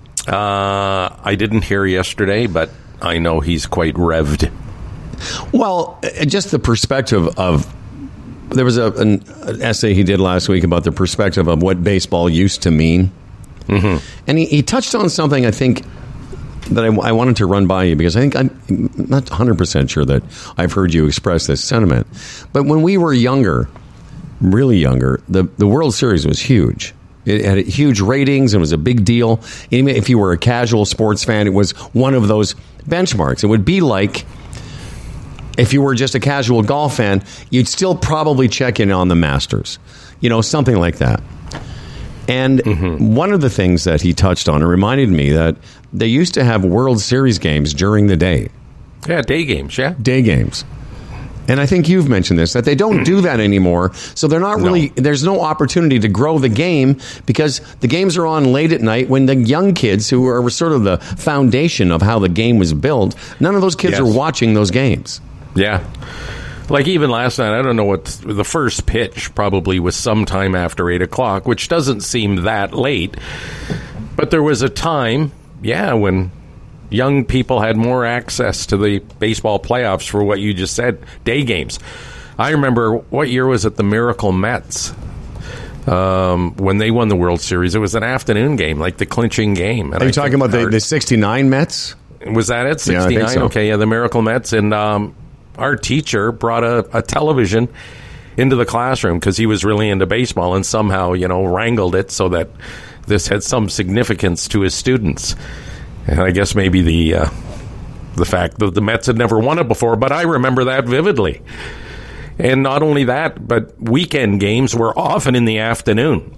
Uh, I didn't hear yesterday, but I know he's quite revved. Well, uh, just the perspective of there was a, an, an essay he did last week about the perspective of what baseball used to mean, mm-hmm. and he, he touched on something I think that I, I wanted to run by you because I think I'm not one hundred percent sure that I've heard you express this sentiment, but when we were younger. Really younger, the, the World Series was huge. It had huge ratings. It was a big deal. Even if you were a casual sports fan, it was one of those benchmarks. It would be like if you were just a casual golf fan, you'd still probably check in on the Masters, you know, something like that. And mm-hmm. one of the things that he touched on, it reminded me that they used to have World Series games during the day. Yeah, day games, yeah. Day games. And I think you've mentioned this, that they don't do that anymore. So they're not really, no. there's no opportunity to grow the game because the games are on late at night when the young kids who are sort of the foundation of how the game was built, none of those kids yes. are watching those games. Yeah. Like even last night, I don't know what the first pitch probably was sometime after eight o'clock, which doesn't seem that late. But there was a time, yeah, when young people had more access to the baseball playoffs for what you just said, day games. I remember, what year was it, the Miracle Mets? Um, when they won the World Series, it was an afternoon game, like the clinching game. And Are you I talking about the, the sixty-nine Mets? Was that it, sixty-nine? Yeah, I think so. Okay, yeah, the Miracle Mets. And um, our teacher brought a, a television into the classroom because he was really into baseball and somehow, you know, wrangled it so that this had some significance to his students. And I guess maybe the uh, the fact that the Mets had never won it before, but I remember that vividly. And not only that, but weekend games were often in the afternoon.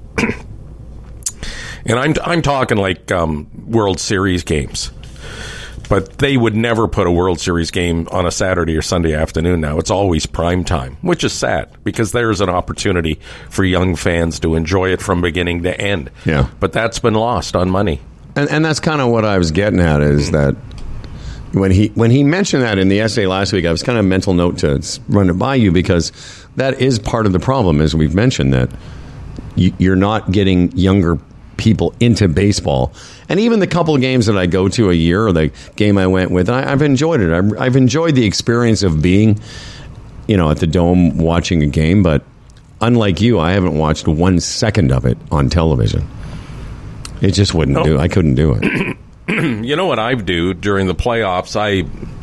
And I'm I'm talking like um, World Series games. But they would never put a World Series game on a Saturday or Sunday afternoon now. It's always prime time, which is sad because there's an opportunity for young fans to enjoy it from beginning to end. Yeah. But that's been lost on money. And, and that's kind of what I was getting at is that when he when he mentioned that in the essay last week, I was kind of mental note to run it by you because that is part of the problem, as we've mentioned, that you, you're not getting younger people into baseball. And even the couple of games that I go to a year, or the game I went with, I, I've enjoyed it. I've, I've enjoyed the experience of being, you know, at the Dome watching a game. But unlike you, I haven't watched one second of it on television. It just wouldn't no. do. I couldn't do it. You know what I do during the playoffs? I,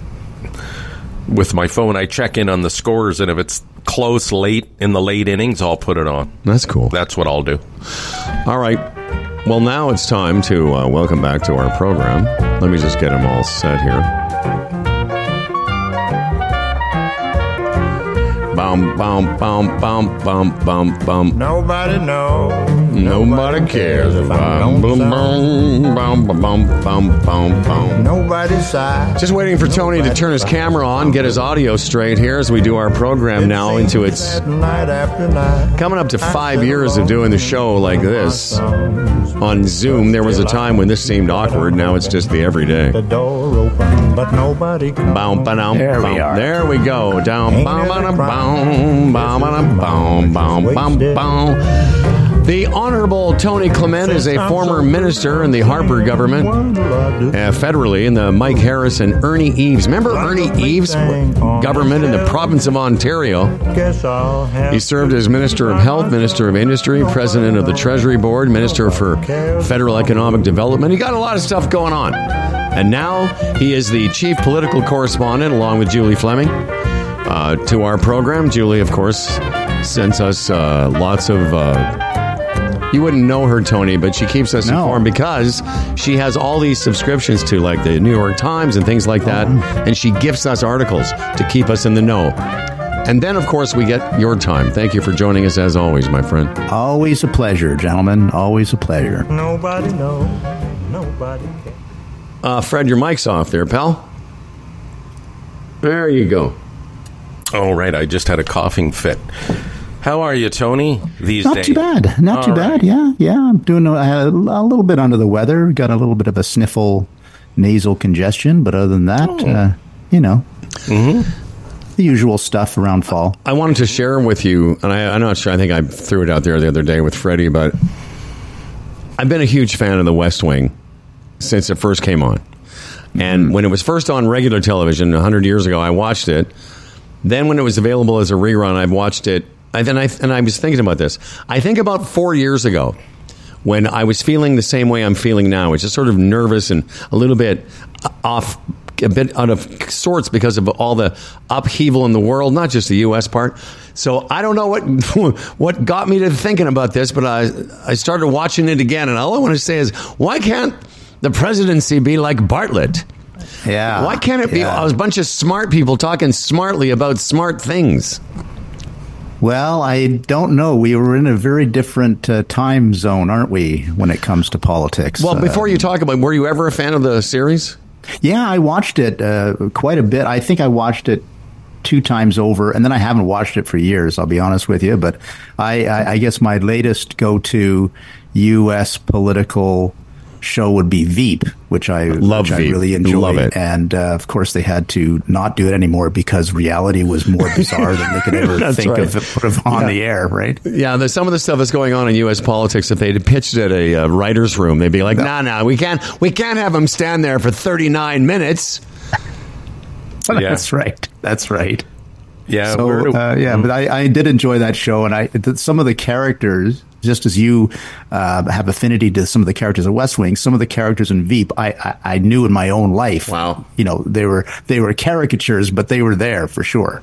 with my phone, I check in on the scores, and if it's close late in the late innings, I'll put it on. That's cool. That's what I'll do. All right. Well, now it's time to uh, welcome back to our program. Let me just get them all set here. bum, bum, bum, bum, bum, bum, bum. Nobody knows. Nobody cares if I'm bum, bum, bum, bum, bum, bum, bum, bum. Nobody sighs. Just waiting for Tony to turn his camera on, get his audio straight here as we do our program now into its night after night. coming up to five years of doing the show like this on Zoom. There was a time when this seemed awkward. Now it's just the everyday. The door open, but nobody comes. Bow, ba-dum, There we bow. are. There we go. Down, bow, ba-dum, bow, bow, ba-dum, bow, bow, bow, bow. The Honorable Tony Clement is a former minister in the Harper government, uh, federally, in the Mike Harris and Ernie Eves. Remember Ernie Eves' government in the province of Ontario? Guess I'll have He served as Minister of Health, Minister of Industry, President of the Treasury Board, Minister for Federal Economic Development. He got a lot of stuff going on. And now he is the Chief Political Correspondent, along with Julie Fleming, uh, to our program. Julie, of course, sends us uh, lots of... Uh, you wouldn't know her, Tony, but she keeps us No. informed because she has all these subscriptions to, like, the New York Times and things like that, and she gifts us articles to keep us in the know. And then, of course, we get your time. Thank you for joining us, as always, my friend. Always a pleasure, gentlemen. Always a pleasure. nobody knows. Nobody cares. Uh, Fred, your mic's off there, pal. There you go. Oh, right. I just had a coughing fit. How are you, Tony, these Not days? too bad. Not All too right. bad. Yeah, yeah. I'm doing a, a little bit under the weather. Got a little bit of a sniffle, nasal congestion, but other than that, Oh. uh, you know, Mm-hmm. the usual stuff around fall. I wanted to share with you, and I, I'm not sure, I think I threw it out there the other day with Freddie, but I've been a huge fan of The West Wing since it first came on. And when it was first on regular television one hundred years ago, I watched it. Then when it was available as a rerun, I've watched it. I, then I, and I was thinking about this. I think about four years ago, when I was feeling the same way I'm feeling now, which is sort of nervous and a little bit off, a bit out of sorts because of all the upheaval in the world, not just the U S part. So I don't know what what got me to thinking about this, but I I started watching it again, and all I want to say is, why can't the presidency be like Bartlett? Yeah. Why can't it be yeah. a bunch of smart people talking smartly about smart things? Well, I don't know. We were in a very different uh, time zone, aren't we, when it comes to politics? Well, Uh, before you talk about, were you ever a fan of the series? Yeah, I watched it uh, quite a bit. I think I watched it two times over, and then I haven't watched it for years, I'll be honest with you. But I, I, I guess my latest go-to U S political show would be Veep, which I, Love which Veep. I really enjoy. Love it. And, uh, of course, they had to not do it anymore because reality was more bizarre than they could ever That's think right. of put of on Yeah. the air, right? Yeah, the, some of the stuff that's going on in U S politics, if they'd pitched it at a uh, writer's room, they'd be like, nah, nah, we can't, we can't have him stand there for thirty-nine minutes. Yeah. That's right. That's right. Yeah, So, where do- uh, yeah, but I, I did enjoy that show, and I th- some of the characters, just as you uh, have affinity to some of the characters of West Wing, some of the characters in Veep, I, I, I knew in my own life. Wow. You know, they were they were caricatures, but they were there for sure.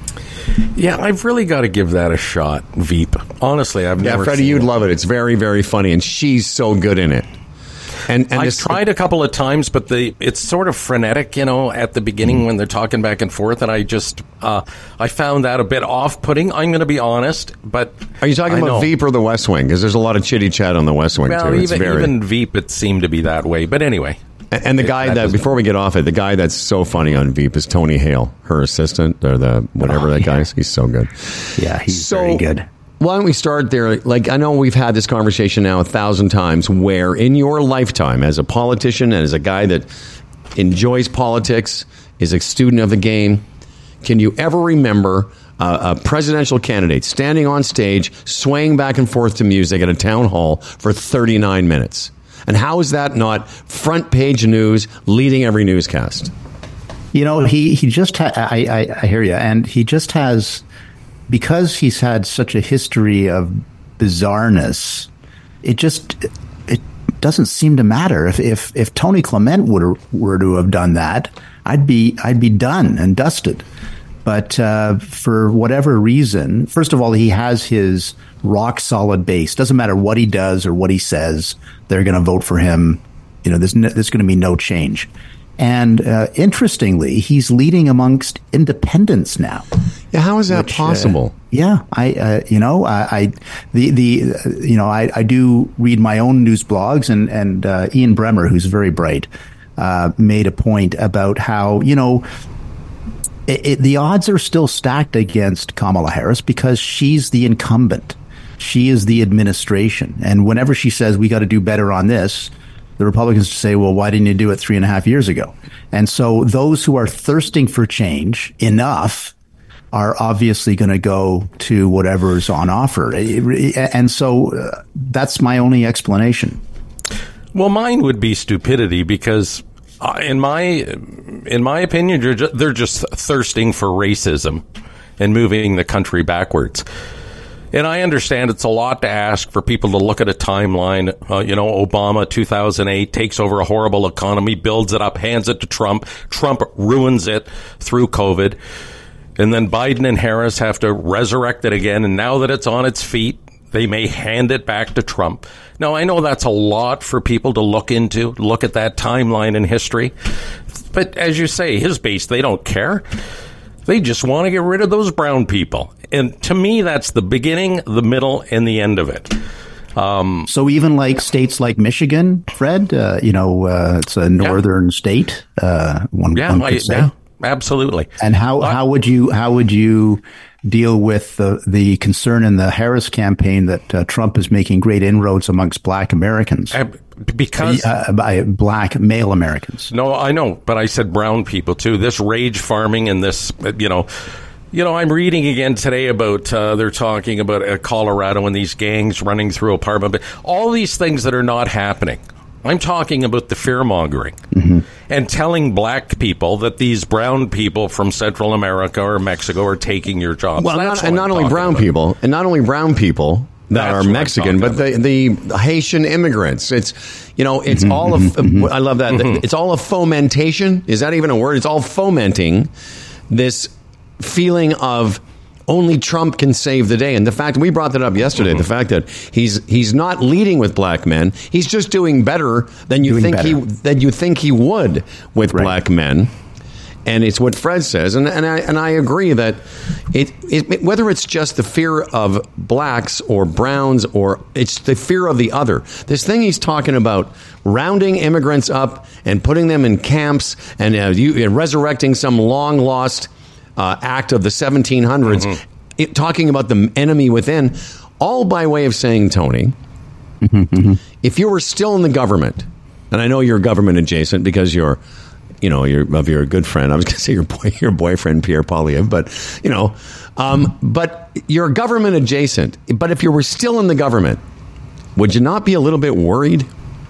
yeah, I've really got to give that a shot, Veep. Honestly, I've Yeah, never Freddie, seen you'd it. love it. It's very, very funny, and she's so good in it. And, and I've this- tried a couple of times, but the it's sort of frenetic, you know, at the beginning when they're talking back and forth, and I just uh, I found that a bit off-putting. I'm going to be honest, but Are you talking I about know. Veep or the West Wing? Because there's a lot of chitty chat on the West Wing Well, too. It's even very, even Veep, it seemed to be that way. But anyway, and and the it- guy that that, doesn't- before we get off it, the guy that's so funny on Veep is Tony Hale, her assistant, or the whatever Oh, that yeah. guy is. He's so good. Yeah, he's So, very good. Why don't we start there? Like, I know we've had this conversation now a thousand times, where in your lifetime, as a politician and as a guy that enjoys politics, is a student of the game, can you ever remember uh, a presidential candidate standing on stage, swaying back and forth to music at a town hall for thirty-nine minutes? And how is that not front page news, leading every newscast? You know, he he just ha- I, I I hear you, and he just has, because he's had such a history of bizarreness. It just it doesn't seem to matter. If if if Tony Clement would were to have done that, I'd be I'd be done and dusted. But uh, for whatever reason, first of all, he has his rock solid base. Doesn't matter what he does or what he says, they're going to vote for him. You know, there's no, there's going to be no change. And uh, interestingly, he's leading amongst independents now. Yeah, how is that which, possible? Uh, yeah, I, uh, you know, I, I the the, uh, you know, I, I do read my own news blogs, and and uh, Ian Bremmer, who's very bright, uh, made a point about how, you know, it, it, the odds are still stacked against Kamala Harris because she's the incumbent. She is the administration, and whenever she says we got to do better on this, the Republicans say, well, why didn't you do it three and a half years ago? And so those who are thirsting for change enough are obviously going to go to whatever's on offer. And so uh, that's my only explanation. Well, mine would be stupidity because uh, in my in my opinion, they're just, they're just thirsting for racism and moving the country backwards. And I understand it's a lot to ask for people to look at a timeline. Uh, you know, Obama, two thousand eight, takes over a horrible economy, builds it up, hands it to Trump. Trump ruins it through COVID. And then Biden and Harris have to resurrect it again. And now that it's on its feet, they may hand it back to Trump. Now, I know that's a lot for people to look into, look at that timeline in history. But as you say, his base, they don't care. They just want to get rid of those brown people. And to me, that's the beginning, the middle, and the end of it. Um, so even like states like Michigan, Fred, uh, you know, uh, it's a northern yeah. state. Uh, one, yeah, one could I, say. yeah, absolutely. And how, uh, how would you how would you deal with the the concern in the Harris campaign that uh, Trump is making great inroads amongst Black Americans? Uh, Because uh, by Black male Americans. No, I know, but I said brown people too. This rage farming and this, you know, you know, I'm reading again today about uh, they're talking about uh, Colorado and these gangs running through apartment, all these things that are not happening. I'm talking about the fear mongering mm-hmm. and telling black people that these brown people from Central America or Mexico are taking your jobs. Well, not, and not only brown about. people, and not only brown people. That That's are Mexican, but the, the Haitian immigrants. It's, you know, it's mm-hmm, all of, mm-hmm. I love that. Mm-hmm. It's all a fomentation. Is that even a word? It's all fomenting this feeling of only Trump can save the day. And the fact, we brought that up yesterday, mm-hmm. the fact that he's he's not leading with black men. He's just doing better than you doing think better. he than you think he would with right. black men. And it's what Fred says, and and I and I agree that it, it whether it's just the fear of blacks or browns or it's the fear of the other. This thing he's talking about, rounding immigrants up and putting them in camps and uh, you, uh, resurrecting some long lost uh, act of the seventeen hundreds, mm-hmm. it, talking about the enemy within, all by way of saying, Tony, mm-hmm. if you were still in the government, and I know you're government adjacent because you're. You know, your of your good friend. I was going to say your boy, your boyfriend Pierre Poilievre, but you know, um, but you're government adjacent. But if you were still in the government, would you not be a little bit worried?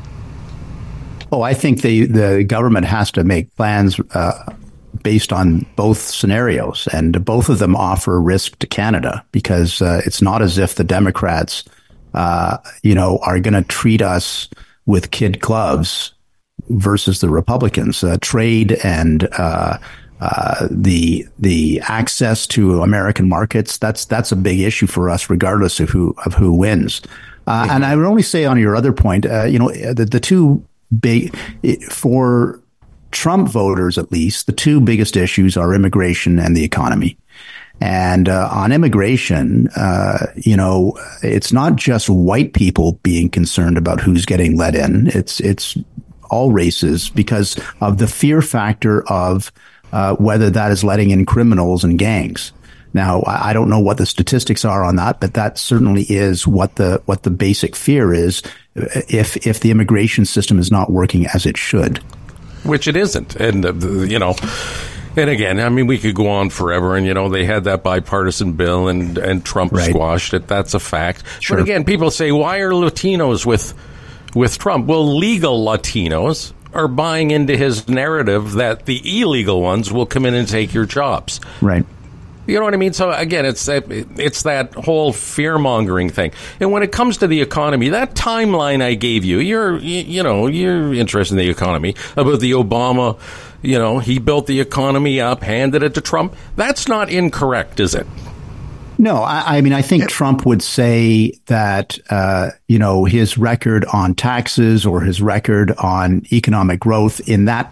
Oh, I think the the government has to make plans uh, based on both scenarios, and both of them offer risk to Canada because uh, it's not as if the Democrats, uh, you know, are going to treat us with kid gloves. Versus the Republicans, uh, trade and uh, uh, the the access to American markets. That's that's a big issue for us, regardless of who of who wins. Uh, yeah. And I would only say on your other point, uh, you know, the, the two big for Trump voters, at least, the two biggest issues are immigration and the economy. And uh, on immigration, uh, you know, it's not just white people being concerned about who's getting let in. It's it's all races because of the fear factor of uh, whether that is letting in criminals and gangs. Now, I don't know what the statistics are on that, but that certainly is what the what the basic fear is if if the immigration system is not working as it should. Which it isn't. And, uh, you know, and again, I mean, we could go on forever. And, you know, they had that bipartisan bill and, and Trump right. squashed it. That's a fact. Sure. But again, people say, why are Latinos with with Trump? Well, legal Latinos are buying into his narrative that the illegal ones will come in and take your jobs. Right. You know what I mean? So again, it's that, it's that whole fear-mongering thing. And when it comes to the economy, that timeline I gave you, you're, you, you know, you're interested in the economy, about the Obama, you know, he built the economy up, handed it to Trump. That's not incorrect, is it? No, I, I mean, I think Trump would say that, uh, you know, his record on taxes or his record on economic growth in that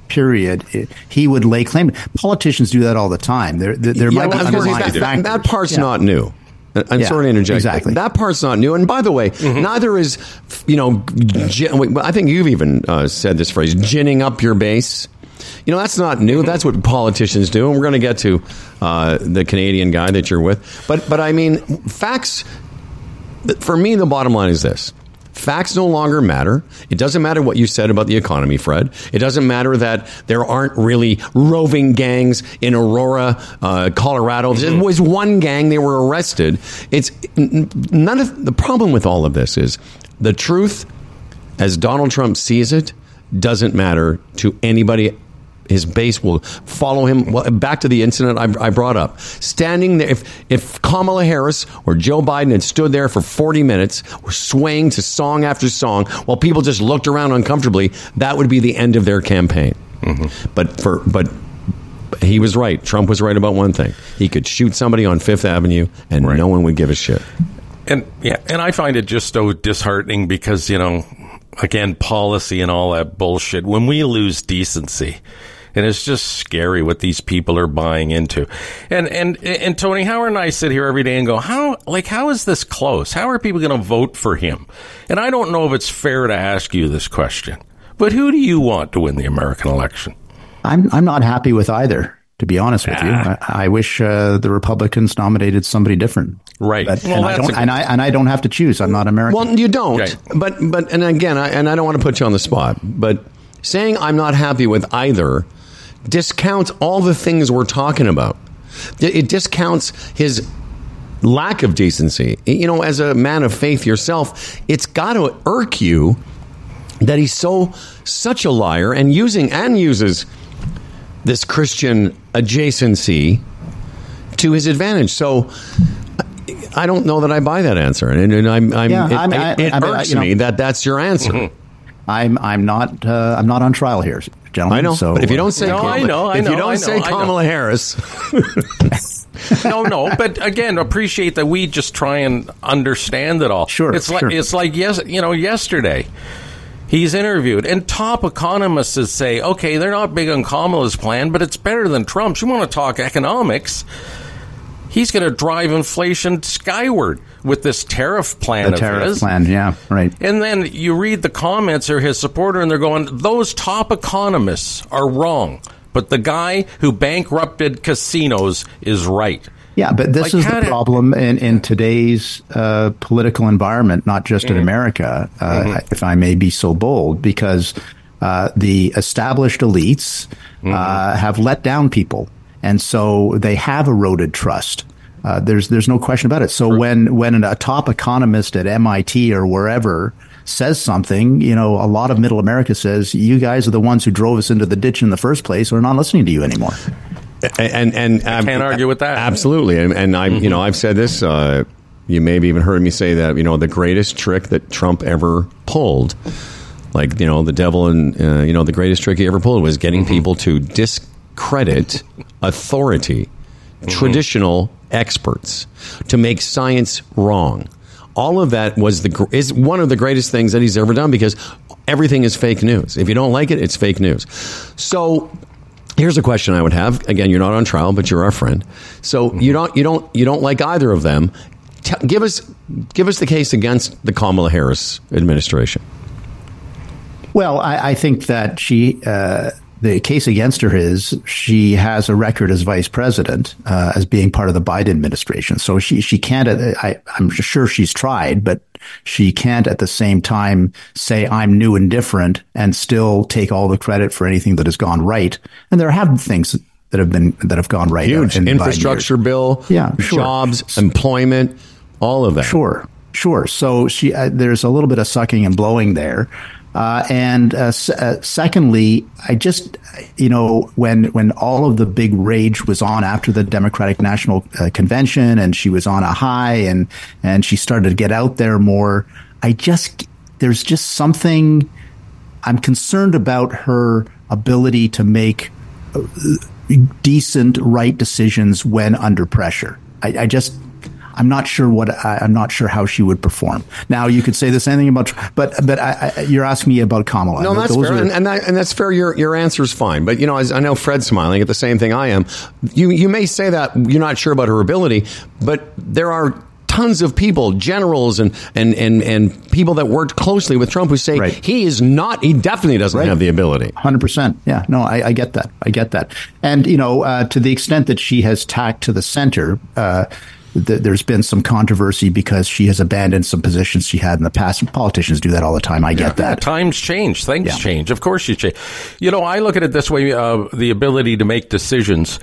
period, it, he would lay claim. Politicians do that all the time. There, there, there yeah, might be underlying that, factors. that part's yeah. not new. I'm yeah, sorry to interject. Exactly. That part's not new. And by the way, mm-hmm. neither is, you know, gin, I think you've even uh, said this phrase, ginning up your base. You know, that's not new. That's what politicians do. And we're going to get to uh, the Canadian guy that you're with. But, but I mean, facts, for me, the bottom line is this. Facts no longer matter. It doesn't matter what you said about the economy, Fred. It doesn't matter that there aren't really roving gangs in Aurora, uh, Colorado. Mm-hmm. It was one gang. They were arrested. It's none of the problem with all of this is the truth, as Donald Trump sees it, doesn't matter to anybody. His base will follow him. Well, back to the incident I, I brought up. Standing there, if, if Kamala Harris or Joe Biden had stood there for forty minutes, or swaying to song after song, while people just looked around uncomfortably, that would be the end of their campaign. Mm-hmm. But for but he was right. Trump was right about one thing. He could shoot somebody on Fifth Avenue, and right. no one would give a shit. And yeah, and I find it just so disheartening because, you know, again, policy and all that bullshit. When we lose decency. And it's just scary what these people are buying into. And, and, and Tony, Howard and I sit here every day and go, how, like, how is this close? How are people going to vote for him? And I don't know if it's fair to ask you this question, but who do you want to win the American election? I'm, I'm not happy with either, to be honest with ah. you. I, I wish uh, the Republicans nominated somebody different. Right. But, well, and, I don't, and, I, and I don't have to choose. I'm not American. Well, you don't. Right. But, but, and again, I, and I don't want to put you on the spot, but saying I'm not happy with either discounts all the things we're talking about. It discounts his lack of decency. You know, as a man of faith yourself, it's got to irk you that he's so such a liar and using and uses this Christian adjacency to his advantage. So I don't know that I buy that answer, and, and I'm, I'm, yeah, it, I'm I, it, it I, irks I, you know, me that that's your answer. Mm-hmm. I'm I'm not uh, I'm not on trial here, gentlemen. I know, so, but if you don't say no, Kamala, I know, I if know, you don't I know, say I Kamala know. Harris, no, no. But again, appreciate that we just try and understand it all. Sure, it's like sure. it's like yes, you know, yesterday he's interviewed, and top economists say, okay, they're not big on Kamala's plan, but it's better than Trump's. You want to talk economics? He's going to drive inflation skyward with this tariff plan the of tariff his. plan, yeah, right. And then you read the comments or his supporter, and they're going, those top economists are wrong, but the guy who bankrupted casinos is right. Yeah, but this like, is the did, problem in, in today's uh, political environment, not just mm-hmm. in America, uh, mm-hmm. if I may be so bold, because uh, the established elites mm-hmm. uh, have let down people. And so they have eroded trust. Uh, there's there's no question about it. So sure. when when a top economist at M I T or wherever says something, you know, a lot of middle America says, you guys are the ones who drove us into the ditch in the first place. We're not listening to you anymore. And and I can't um, argue with that. Absolutely. And, and I, mm-hmm. you know, I've said this. Uh, you maybe even heard me say that. You know, the greatest trick that Trump ever pulled, like you know, the devil and uh, you know, the greatest trick he ever pulled was getting mm-hmm. people to discredit authority, mm-hmm. traditional experts, to make science wrong. All of that was the is one of the greatest things that he's ever done, because everything is fake news. If you don't like it, it's fake news. So here's a question I would have. Again, you're not on trial, but you're our friend. So mm-hmm. you don't you don't you don't like either of them. T- give us give us the case against the Kamala Harris administration. Well, I, I think that she. Uh, The case against her is she has a record as vice president, uh, as being part of the Biden administration. So she, she can't, I, I'm sure she's tried, but she can't at the same time say I'm new and different and still take all the credit for anything that has gone right. And there have things that have been, that have gone right. Huge in infrastructure bill, yeah, sure. jobs, employment, all of that. Sure, sure. So she, uh, there's a little bit of sucking and blowing there. Uh, and uh, s- uh, secondly, I just, you know, when when all of the big rage was on after the Democratic National uh, Convention, and she was on a high, and and she started to get out there more, I just, there's just something, I'm concerned about her ability to make decent, right decisions when under pressure. I, I just, I'm not sure what I, I'm not sure how she would perform. Now you could say the same thing about, but but I, I, you're asking me about Kamala. No, that's Those fair, are, and, and, that, and that's fair. Your your answer's fine, but you know, as I know Fred's smiling at the same thing I am. You you may say that you're not sure about her ability, but there are tons of people, generals and and and, and people that worked closely with Trump who say right. he is not, he definitely doesn't right. have the ability. one hundred percent. Yeah, no, I, I get that. I get that. And, you know, uh, to the extent that she has tacked to the center, uh, th- there's been some controversy because she has abandoned some positions she had in the past. Politicians do that all the time. I get yeah, that. Times change. Things yeah. change. Of course you change. You know, I look at it this way, uh, the ability to make decisions.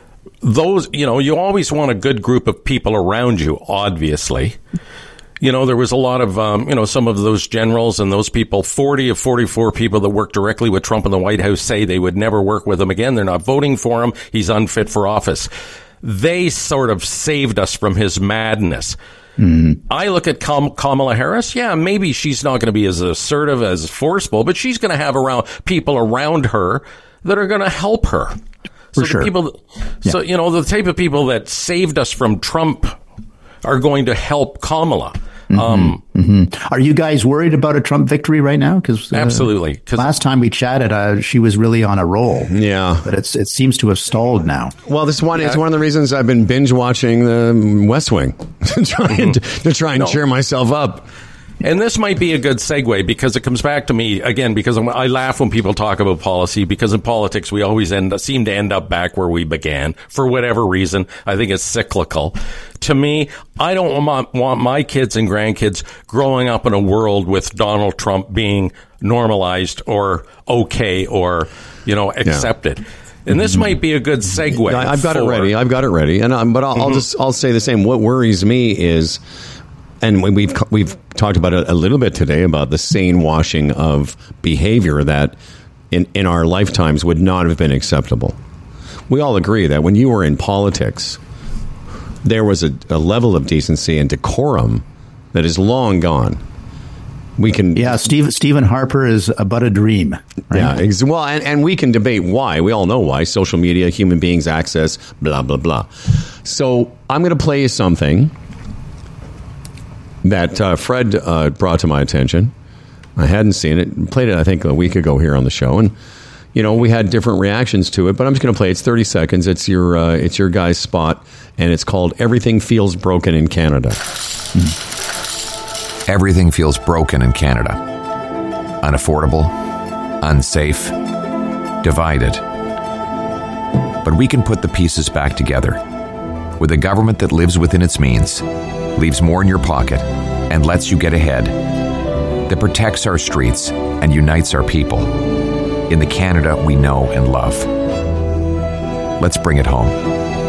Those, you know, you always want a good group of people around you, obviously. You know, there was a lot of, um, you know, some of those generals and those people, forty of forty-four people that worked directly with Trump in the White House say they would never work with him again. They're not voting for him. He's unfit for office. They sort of saved us from his madness. Mm. I look at Kam- Kamala Harris. Yeah, maybe she's not going to be as assertive, as forceful, but she's going to have around people around her that are going to help her. So For the sure. people, yeah. so, you know, the type of people that saved us from Trump are going to help Kamala. Mm-hmm. Um, mm-hmm. Are you guys worried about a Trump victory right now? Because uh, absolutely. Cause last time we chatted, uh, she was really on a roll. Yeah, but it's it seems to have stalled now. Well, this one yeah. it's one of the reasons I've been binge watching the West Wing to try and mm-hmm. to try and no. cheer myself up. And this might be a good segue because it comes back to me again, because I'm, I laugh when people talk about policy, because in politics, we always end seem to end up back where we began for whatever reason. I think it's cyclical. To me, I don't want, want my kids and grandkids growing up in a world with Donald Trump being normalized or okay or, you know, accepted. Yeah. And this might be a good segue. I've got for, it ready. I've got it ready. And um, but I'll, mm-hmm. I'll just I'll say the same. What worries me is, and we've we've talked about it a little bit today about the sane washing of behavior that in, in our lifetimes would not have been acceptable. We all agree that when you were in politics, there was a, a level of decency and decorum that is long gone. We can, yeah. Steve, Stephen Harper is but a dream. Right? Yeah, ex- well, and, and we can debate why. We all know why. Social media, human beings access, blah blah blah. So I'm going to play you something that uh, Fred uh, brought to my attention. I hadn't seen it. Played it, I think, a week ago here on the show, and you know we had different reactions to it. But I'm just going to play it. It's thirty seconds. It's your uh, it's your guy's spot, and it's called "Everything Feels Broken in Canada." Hmm. Everything feels broken in Canada. Unaffordable, unsafe, divided. But we can put the pieces back together with a government that lives within its means, leaves more in your pocket, and lets you get ahead, that protects our streets and unites our people in the Canada we know and love. Let's bring it home.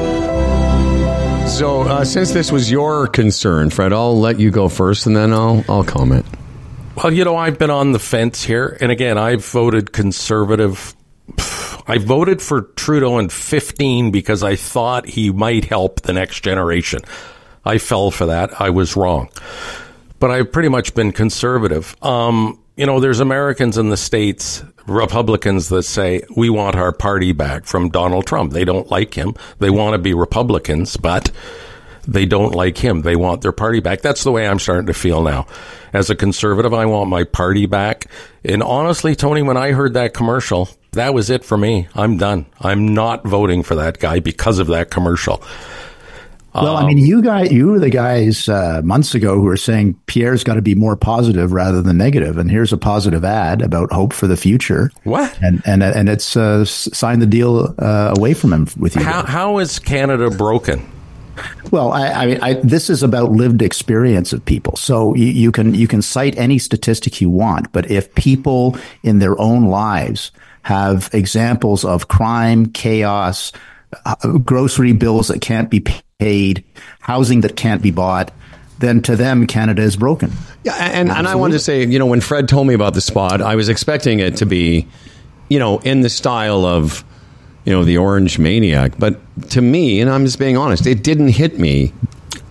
So, uh, since this was your concern, Fred, I'll let you go first, and then I'll I'll comment. Well, you know, I've been on the fence here, and again, I've voted Conservative. I voted for Trudeau in fifteen because I thought he might help the next generation. I fell for that. I was wrong. But I've pretty much been Conservative. Um, you know, there's Americans in the States, Republicans, that say, we want our party back from Donald Trump. They don't like him. They want to be Republicans, but they don't like him. They want their party back. That's the way I'm starting to feel now. As a Conservative, I want my party back. And honestly, Tony, when I heard that commercial, that was it for me. I'm done. I'm not voting for that guy because of that commercial. Well, I mean, you guys, you were the guys uh, months ago who were saying Pierre's got to be more positive rather than negative. And here's a positive ad about hope for the future. What? And and and it's uh, signed the deal uh, away from him with you. How, how is Canada broken? Well, I, I, I, this is about lived experience of people. So you, you can you can cite any statistic you want, but if people in their own lives have examples of crime, chaos, uh, grocery bills that can't be paid, housing that can't be bought, then to them, Canada is broken. Yeah, and, and I wanted to say, you know, when Fred told me about the spot, I was expecting it to be, you know, in the style of, you know, the Orange Maniac. But to me, and I'm just being honest, it didn't hit me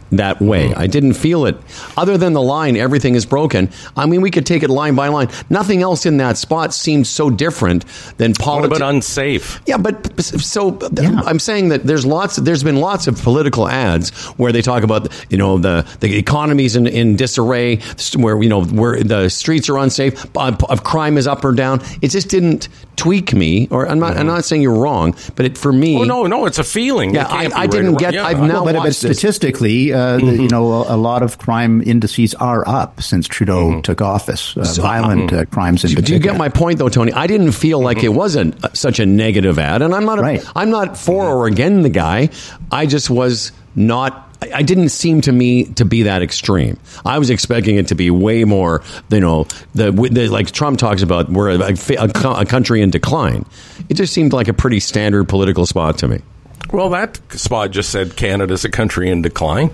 that way. I didn't feel it. Other than the line, everything is broken. I mean, we could take it line by line. Nothing else in that spot seemed so different than politics. What about unsafe? Yeah, but so yeah. I'm saying that there's lots. There's been lots of political ads where they talk about, you know, the the economy's in, in disarray, where, you know, where the streets are unsafe, of crime is up or down. It just didn't tweak me. Or I'm not. Mm-hmm. I'm not saying you're wrong, but it for me. Oh no, no, it's a feeling. Yeah, I, I didn't right get. yeah. I've now well, but, watched but statistically, uh, mm-hmm. the, you know, a, a lot of crime indices are up since Trudeau mm-hmm. took office. Uh, so, violent uh, crimes in do, particular. Do you get my point, though, Tony? I didn't feel like mm-hmm. it wasn't such a negative ad, and I'm not. A, right. I'm not for mm-hmm. or against the guy. I just was not. I didn't seem to me to be that extreme. I was expecting it to be way more, you know, the, the like Trump talks about, we're a, a, a country in decline. It just seemed like a pretty standard political spot to me. Well, that spot just said Canada's a country in decline.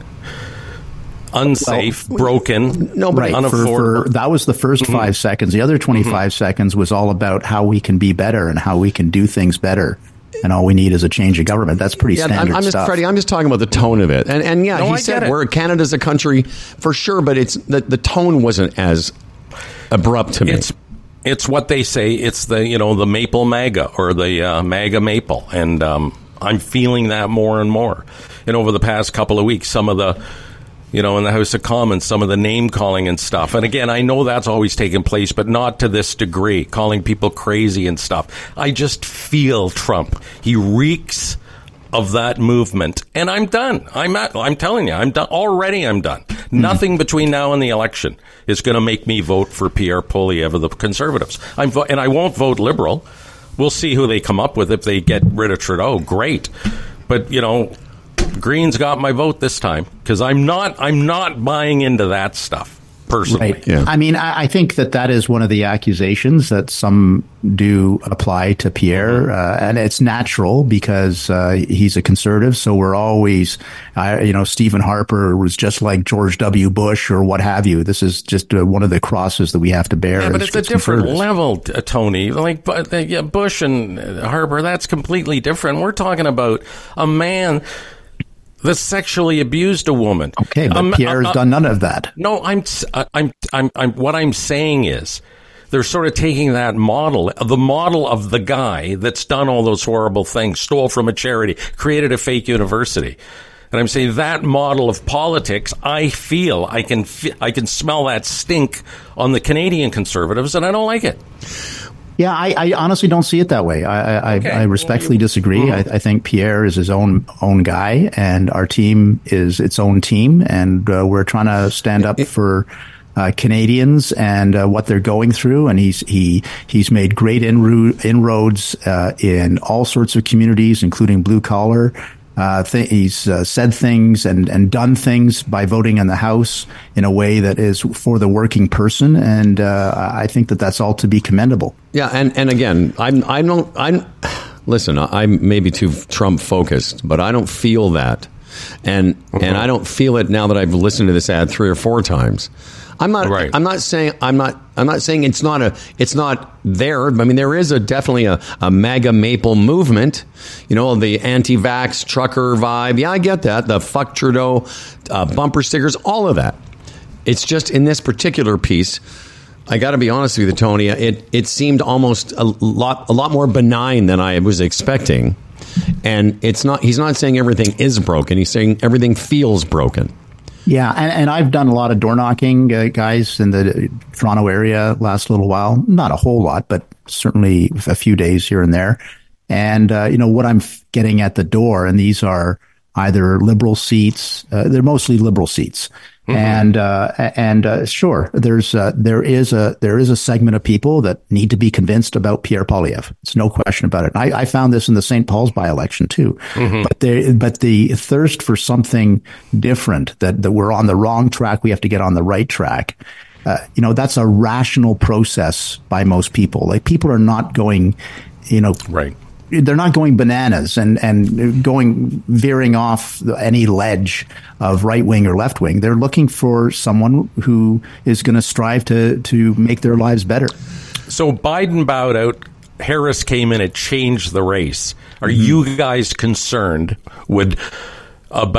Unsafe, well, broken, no, right. unaffordable. For, for, that was the first mm-hmm. five seconds. The other twenty-five mm-hmm. seconds was all about how we can be better and how we can do things better. And all we need is a change of government. That's pretty yeah, standard I'm, I'm just, stuff. Freddie, I'm just talking about the tone of it. And, and yeah, no, he I said we're Canada's a country for sure, but it's the, the tone wasn't as abrupt to me. It's, it's what they say. It's the, you know, the maple MAGA or the uh, MAGA maple. And um, I'm feeling that more and more. And over the past couple of weeks, some of the, you know, in the House of Commons, some of the name calling and stuff. And again, I know that's always taken place, but not to this degree, calling people crazy and stuff. I just feel Trump. He reeks of that movement. And I'm done. I'm at, I'm telling you, I'm done. Already I'm done. Mm-hmm. Nothing between now and the election is going to make me vote for Pierre Poilievre of the Conservatives. I'm vo- And I won't vote Liberal. We'll see who they come up with. If they get rid of Trudeau, great. But, you know, Green's got my vote this time because I'm not I'm not buying into that stuff personally. Right. Yeah. I mean, I, I think that that is one of the accusations that some do apply to Pierre, uh, and it's natural because uh, he's a conservative. So we're always, uh, you know, Stephen Harper was just like George W. Bush or what have you. This is just uh, one of the crosses that we have to bear. Yeah, but as, it's a different level, uh, Tony. Like uh, yeah, Bush and Harper, that's completely different. We're talking about a man that sexually abused a woman. Okay, but um, Pierre has uh, done none of that. No, I'm, I'm, I'm, I'm. What I'm saying is, they're sort of taking that model, the model of the guy that's done all those horrible things, stole from a charity, created a fake university, and I'm saying that model of politics. I feel I can, I can smell that stink on the Canadian Conservatives, and I don't like it. Yeah, I, I honestly don't see it that way. I, I, okay. I respectfully disagree. Mm-hmm. I, I think Pierre is his own own guy, and our team is its own team, and uh, we're trying to stand up for uh, Canadians and uh, what they're going through. And he's he he's made great inro- inroads uh, in all sorts of communities, including blue collar. Uh, th- he's uh, said things and, and done things by voting in the House in a way that is for the working person, and uh, I think that that's all to be commendable. Yeah, and, and again, I'm I don't I'm listen. I'm maybe too Trump focused, but I don't feel that, and mm-hmm. and I don't feel it now that I've listened to this ad three or four times. I'm not. Right. I'm not saying. I'm not. I'm not saying it's not a. It's not there. I mean, there is a definitely a, a MAGA maple movement. You know, the anti-vax trucker vibe. Yeah, I get that. The fuck Trudeau uh, bumper stickers. All of that. It's just in this particular piece. I got to be honest with you, Tony. It it seemed almost a lot a lot more benign than I was expecting. And it's not. He's not saying everything is broken. He's saying everything feels broken. Yeah, and, and I've done a lot of door knocking, uh, guys, in the Toronto area last little while. Not a whole lot, but certainly a few days here and there. And, uh, you know, what I'm getting at the door, and these are either liberal seats, uh, they're mostly liberal seats. Mm-hmm. And, uh, and, uh, sure, there's, uh, there is a, there is a segment of people that need to be convinced about Pierre Poilievre. It's no question about it. I, I found this in the Saint Paul's by-election too. Mm-hmm. But there, but the thirst for something different, that, that we're on the wrong track, we have to get on the right track. Uh, you know, that's a rational process by most people. Like, people are not going, you know, right. They're not going bananas and, and going veering off any ledge of right wing or left wing. They're looking for someone who is going to strive to to make their lives better. So Biden bowed out. Harris came in. It changed the race. Are mm-hmm. you guys concerned with about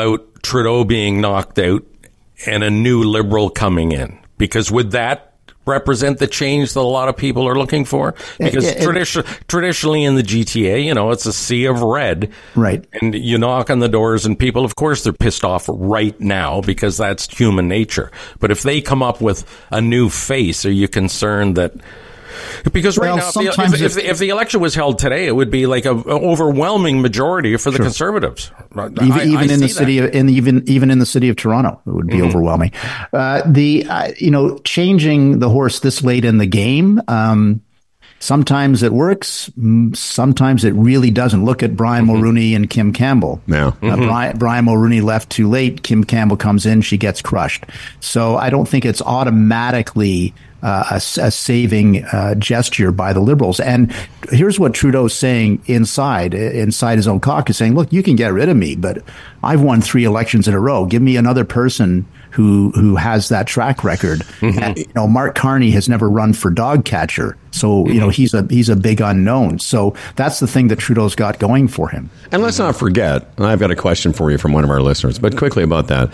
Trudeau being knocked out and a new Liberal coming in? Because would that represent the change that a lot of people are looking for? Because it, it, tradition, traditionally in the G T A, you know, it's a sea of red. Right. And you knock on the doors and people, of course, they're pissed off right now because that's human nature. But if they come up with a new face, are you concerned that... Because right well, now, if the, if, if, the, if the election was held today, it would be like an overwhelming majority for the sure. Conservatives. Even, I, even I in the that. city, of, in even even in the city of Toronto, it would be mm-hmm. overwhelming. Uh, the uh, you know changing the horse this late in the game. Um, sometimes it works. Sometimes it really doesn't. Look at Brian mm-hmm. Mulroney and Kim Campbell. Yeah. Uh, mm-hmm. Brian, Brian Mulroney left too late. Kim Campbell comes in. She gets crushed. So I don't think it's automatically Uh, a, a saving uh, gesture by the Liberals. And here's what Trudeau's saying inside, inside his own caucus, saying, look, you can get rid of me, but I've won three elections in a row. Give me another person who who has that track record. Mm-hmm. And, you know, Mark Carney has never run for dog catcher. So, you know, he's a he's a big unknown. So that's the thing that Trudeau's got going for him. And let's not forget, and I've got a question for you from one of our listeners, but quickly about that.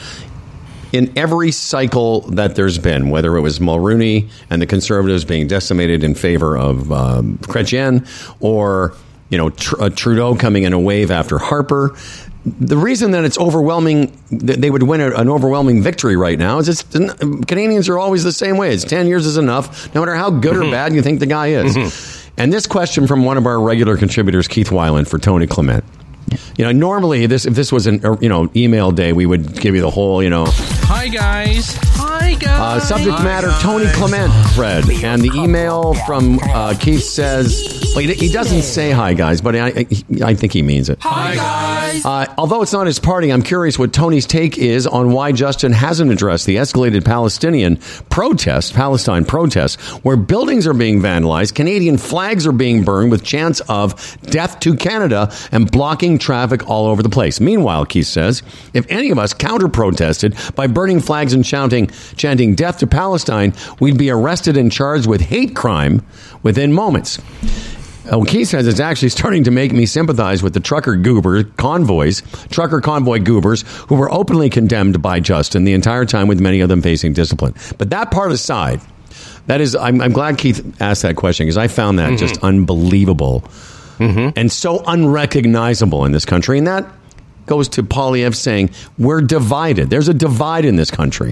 In every cycle that there's been, whether it was Mulroney and the Conservatives being decimated in favor of um, Chrétien, or you know tr- uh, Trudeau coming in a wave after Harper, the reason that it's overwhelming, that they would win a, an overwhelming victory right now, is it's, Canadians are always the same way. It's ten years is enough, no matter how good or bad you think the guy is. Mm-hmm. And this question from one of our regular contributors, Keith Weiland, for Tony Clement. You know, normally this if this was an you know email day, we would give you the whole you know. Hi guys. Hi guys. Uh, subject Hi matter: guys. Tony Clement, Fred, and the email from uh, Keith says. Well, he, he doesn't say hi guys, but I, I I think he means it. Hi guys. Uh, although it's not his party, I'm curious what Tony's take is on why Justin hasn't addressed the escalated Palestinian protest, Palestine protest, where buildings are being vandalized, Canadian flags are being burned with chants of death to Canada, and blocking traffic all over the place. Meanwhile, Keith says, if any of us counter-protested by burning flags and shouting, chanting death to Palestine, we'd be arrested and charged with hate crime within moments. Oh, Keith says it's actually starting to make me sympathize with the trucker goober convoys, trucker convoy goobers who were openly condemned by Justin the entire time, with many of them facing discipline. But that part aside, that is, I'm, I'm glad Keith asked that question, because I found that mm-hmm. just unbelievable mm-hmm. and so unrecognizable in this country. And that goes to Poilievre saying we're divided. There's a divide in this country.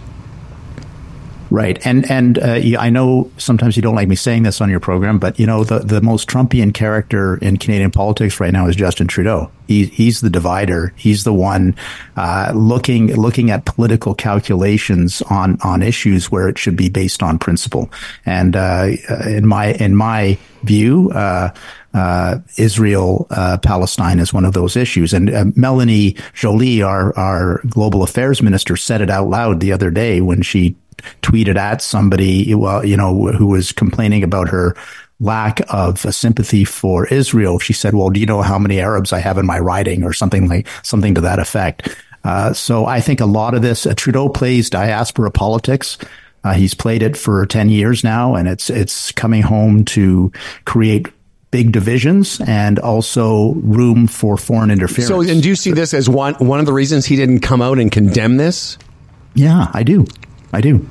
Right. And and uh, I know sometimes you don't like me saying this on your program, but, you know, the, the most Trumpian character in Canadian politics right now is Justin Trudeau. He, he's the divider. He's the one uh, looking looking at political calculations on, on issues where it should be based on principle. And uh, in my in my view, uh, uh, Israel uh, Palestine is one of those issues. And uh, Melanie Joly, our our global affairs minister, said it out loud the other day when she tweeted at somebody, well, you know, who was complaining about her lack of sympathy for Israel. She said, well, do you know how many Arabs I have in my riding, or something like something to that effect? Uh, so I think a lot of this, uh, Trudeau plays diaspora politics. Uh, he's played it for ten years now, and it's, it's coming home to create big divisions and also room for foreign interference. So, and do you see this as one, one of the reasons he didn't come out and condemn this? Yeah, I do. I do.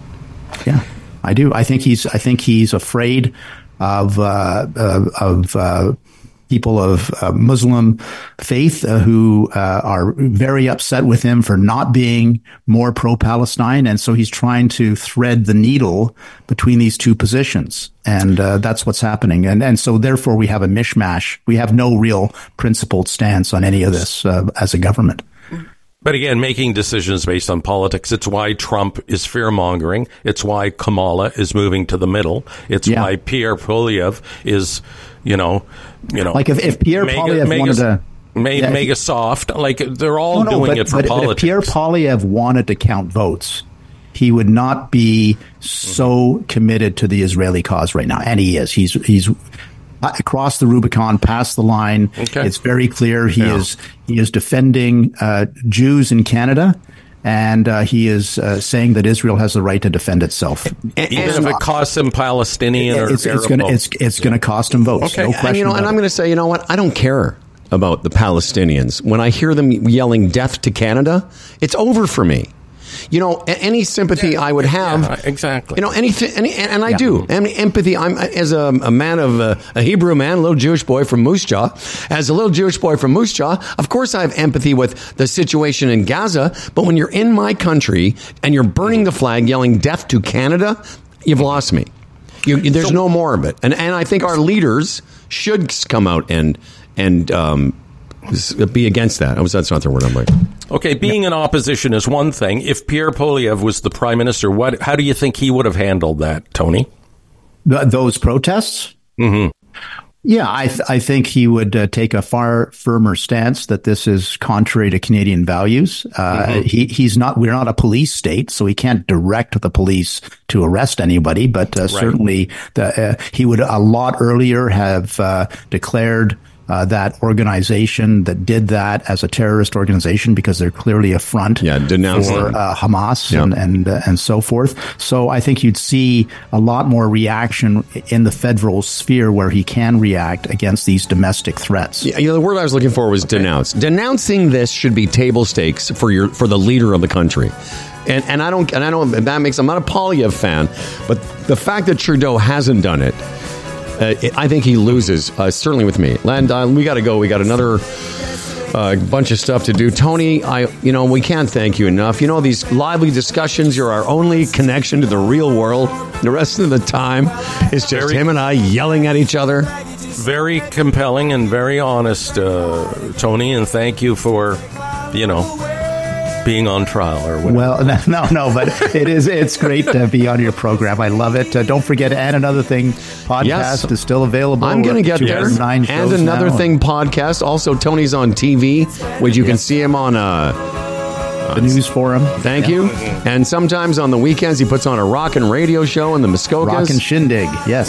Yeah, I do. I think he's. I think he's afraid of uh, uh, of uh, people of uh, Muslim faith uh, who uh, are very upset with him for not being more pro-Palestine, and so he's trying to thread the needle between these two positions, and uh, that's what's happening. And and so therefore we have a mishmash. We have no real principled stance on any of this uh, as a government. But again, making decisions based on politics. It's why Trump is fear-mongering. It's why Kamala is moving to the middle. It's yeah. why Pierre Poilievre is, you know, you know, like if, if Pierre mega, Poilievre mega, wanted to mega, yeah, mega soft, like they're all no, no, doing but, it for but, politics. But if Pierre Poilievre wanted to count votes, he would not be so mm-hmm. committed to the Israeli cause right now, and he is. He's he's. across the Rubicon, past the line. Okay. It's very clear he yeah. is he is defending uh, Jews in Canada, and uh, he is uh, saying that Israel has the right to defend itself. And, Even if it costs him Palestinian or it's, Arab it's going to it's it's going to cost him votes. Okay, No question and, you know, and I'm going to say, you know what? I don't care. about the Palestinians, when I hear them yelling death to Canada, it's over for me. You know, a- any sympathy Yeah, I would have, yeah, exactly. You know, anything, any, and, and I Yeah. do. And empathy. I'm as a, a man of uh, a Hebrew man, a little Jewish boy from Moose Jaw. As a little Jewish boy from Moose Jaw, of course, I have empathy with the situation in Gaza. But when you're in my country and you're burning the flag, yelling "death to Canada," you've lost me. You, there's So- no more of it. And and I think our leaders should come out and and um, be against that. Oh, that's not the word I'm like. Okay, being in opposition is one thing. If Pierre Poilievre was the prime minister, what? How do you think he would have handled that, Tony? Th- those protests? Mm-hmm. Yeah, I th- I think he would uh, take a far firmer stance that this is contrary to Canadian values. Uh, Mm-hmm. he he's not. We're not a police state, so he can't direct the police to arrest anybody. But uh, certainly, the, uh, he would a lot earlier have uh, declared. Uh, that organization that did that as a terrorist organization because they're clearly a front Yeah, denounce for them. uh, Hamas Yeah. and and uh, and so forth. So I think you'd see a lot more reaction in the federal sphere where he can react against these domestic threats. Yeah, you know, the word I was looking for was denounce. Denouncing this should be table stakes for your for the leader of the country. And and I don't and I don't that makes I'm not a Poilievre fan, but the fact that Trudeau hasn't done it. Uh, I think he loses, uh, certainly with me. Land, uh, we got to go. We got another uh, bunch of stuff to do. Tony, I, you know, we can't thank you enough. You know, these lively discussions, you're our only connection to the real world. The rest of the time, it's just Very- him and I yelling at each other. Very compelling and very honest, uh, Tony, and thank you for, you know, being on trial or whatever. Well, no, no, but it is. It's great to be on your program. I love it. Uh, don't forget, and another thing podcast Yes. is still available. I'm going to get Two there. hundred nine And shows another now. thing podcast. Also, Tony's on T V, which you can see him on uh, the news forum. Thank you. And sometimes on the weekends, he puts on a rock and radio show in the Muskokas. Rock and Shindig. Yes.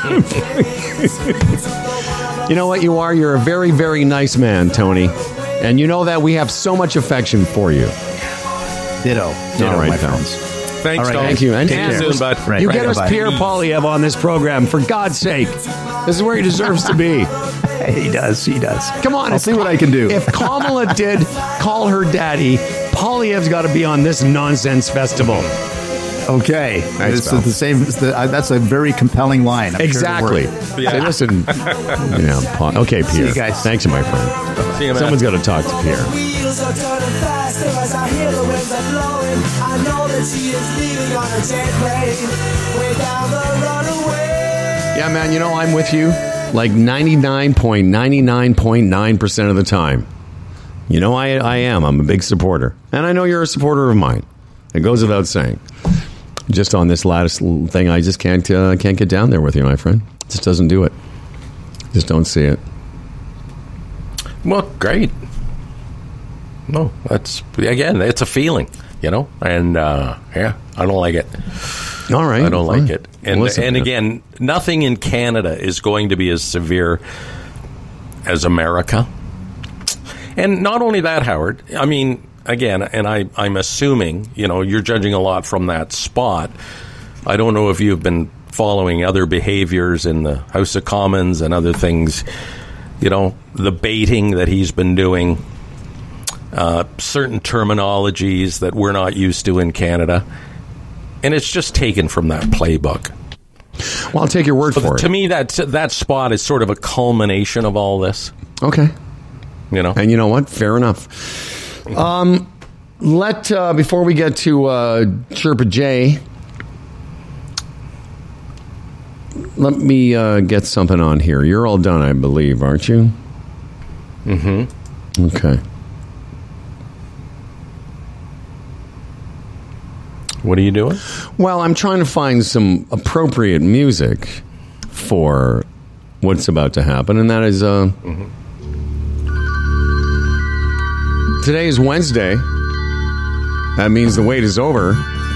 You know what you are? You're a very, very nice man, Tony. And you know that we have so much affection for you. Ditto. Ditto, All right, my pal. friends. Thanks, All right, Tony. Thank you. And, Take and care soon, bud. Right, you right, get us bye-bye. Pierre Poilievre on this program, for God's sake. This is where he deserves to be. He does. He does. Come on. I'll if see what Ka- I can do. If Kamala did call her daddy, Poilievre's got to be on this nonsense festival. Okay. Thanks, This pal. is the same. it's the- uh, That's a very compelling line. I'm sure it'll Exactly. work. Say, listen. Yeah, Pa- okay, Pierre. you guys. Thanks, my friend. See you, man. Someone's got to talk to Pierre. Wheels are turning faster as I hear the winds are blowing. I know that she is leaving on a jet plane, way down the runaway. Yeah, man, you know, I'm with you like ninety-nine point nine nine point nine percent of the time. You know, I, I am. I'm a big supporter. And I know you're a supporter of mine. It goes without saying. Just on this latest little thing, I just can't uh, can't get down there with you, my friend. Just doesn't do it. Just don't see it. Well, great. No, that's, again, it's a feeling, you know? And, uh, yeah, I don't like it. All right. I don't like fine. it. And, Listen, and man. again, nothing in Canada is going to be as severe as America. And not only that, Howard, I mean, again, and I, I'm assuming, you know, you're judging a lot from that spot. I don't know if you've been following other behaviors in the House of Commons and other things, you know, the baiting that he's been doing, uh, certain terminologies that we're not used to in Canada. And it's just taken from that playbook. Well, I'll take your word So for to it. me, that that spot is sort of a culmination of all this. Okay. You know, And you know what? Fair enough. Um, let uh, before we get to uh, Sherpa J, let me uh, get something on here. You're all done, I believe, aren't you? Mm-hmm. Okay. What are you doing? Well, I'm trying to find some appropriate music for what's about to happen, and that is uh, Mm-hmm. today is Wednesday. That means the wait is over.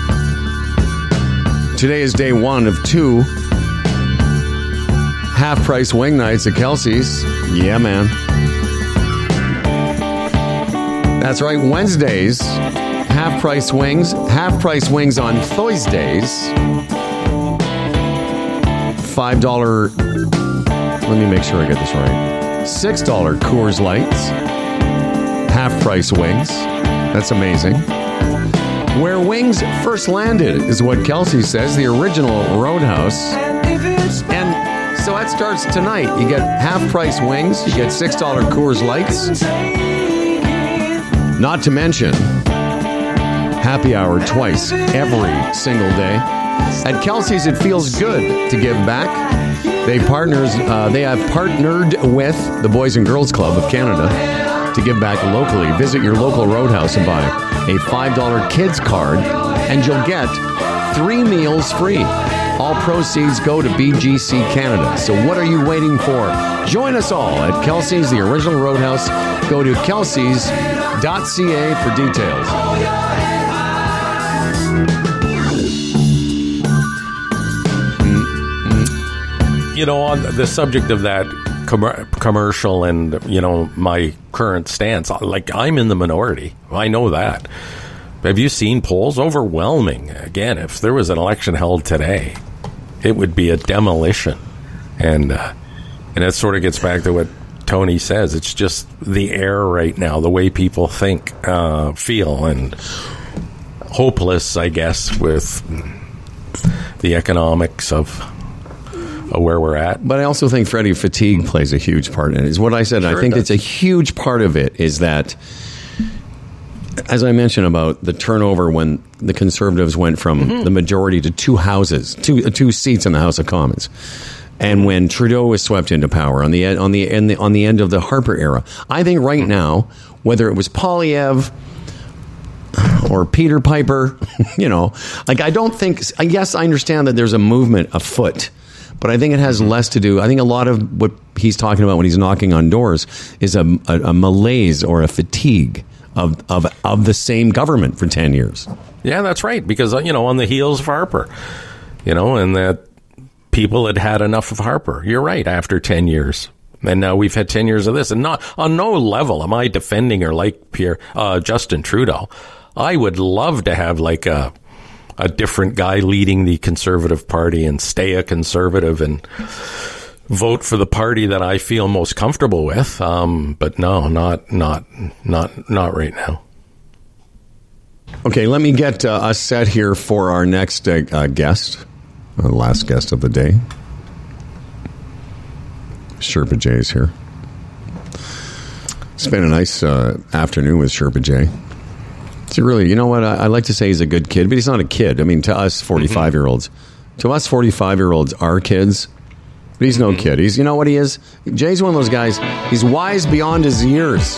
Today is day one of two half-price wing nights at Kelsey's. Yeah, man. That's right, Wednesdays, half-price wings. Half-price wings on Thursdays. five dollars. Let me make sure I get this right. six dollars Coors Lights, half-price wings. That's amazing. Where wings first landed is what Kelsey says, the original Roadhouse. And so that starts tonight. You get half-price wings, you get six dollars Coors Lights. Not to mention happy hour twice every single day. At Kelsey's, it feels good to give back. They partners, uh, they have partnered with the Boys and Girls Club of Canada to give back locally. Visit your local Roadhouse and buy a five dollars kids card, and you'll get three meals free. All proceeds go to B G C Canada. So what are you waiting for? Join us all at Kelsey's, the original Roadhouse. Go to kelseys dot c a for details. You know, on the subject of that com- commercial and, you know, my current stance, like, I'm in the minority. I know that. Have you seen polls? Overwhelming. Again, if there was an election held today, it would be a demolition. And, uh, and it sort of gets back to what Tony says. It's just the air right now, the way people think, uh, feel, and hopeless, I guess, with the economics of where we're at. But I also think, Freddie, fatigue plays a huge part in it. Is what I said. Sure I think it it's a huge part of it is that, as I mentioned about the turnover when the Conservatives went from mm-hmm. the majority to two houses, two uh, two seats in the House of Commons, and when Trudeau was swept into power on the on the, in the on the end of the Harper era. I think right now, whether it was Poilievre or Peter Piper, you know, like I don't think. Yes, I understand that there's a movement afoot. But I think it has less to do. I think a lot of what he's talking about when he's knocking on doors is a, a, a malaise or a fatigue of, of of the same government for ten years. Yeah, that's right. Because, you know, on the heels of Harper, you know, and that people had had enough of Harper. You're right, after ten years. And now we've had ten years of this. And not on no level am I defending or like Pierre, uh, Justin Trudeau. I would love to have like a... a different guy leading the Conservative Party and stay a Conservative and vote for the party that I feel most comfortable with. Um, but no, not not not not right now. Okay, let me get uh, us set here for our next uh, uh, guest, uh, last guest of the day. Sherpa Jay's here. It's been a nice uh, afternoon with Sherpa Jay. It's really, you know what? I, I like to say he's a good kid, but he's not a kid. I mean, to us forty-five-year-olds, mm-hmm. to us forty-five-year-olds are kids, but he's no mm-hmm. kid. He's, you know what he is? Jay's one of those guys. He's wise beyond his years.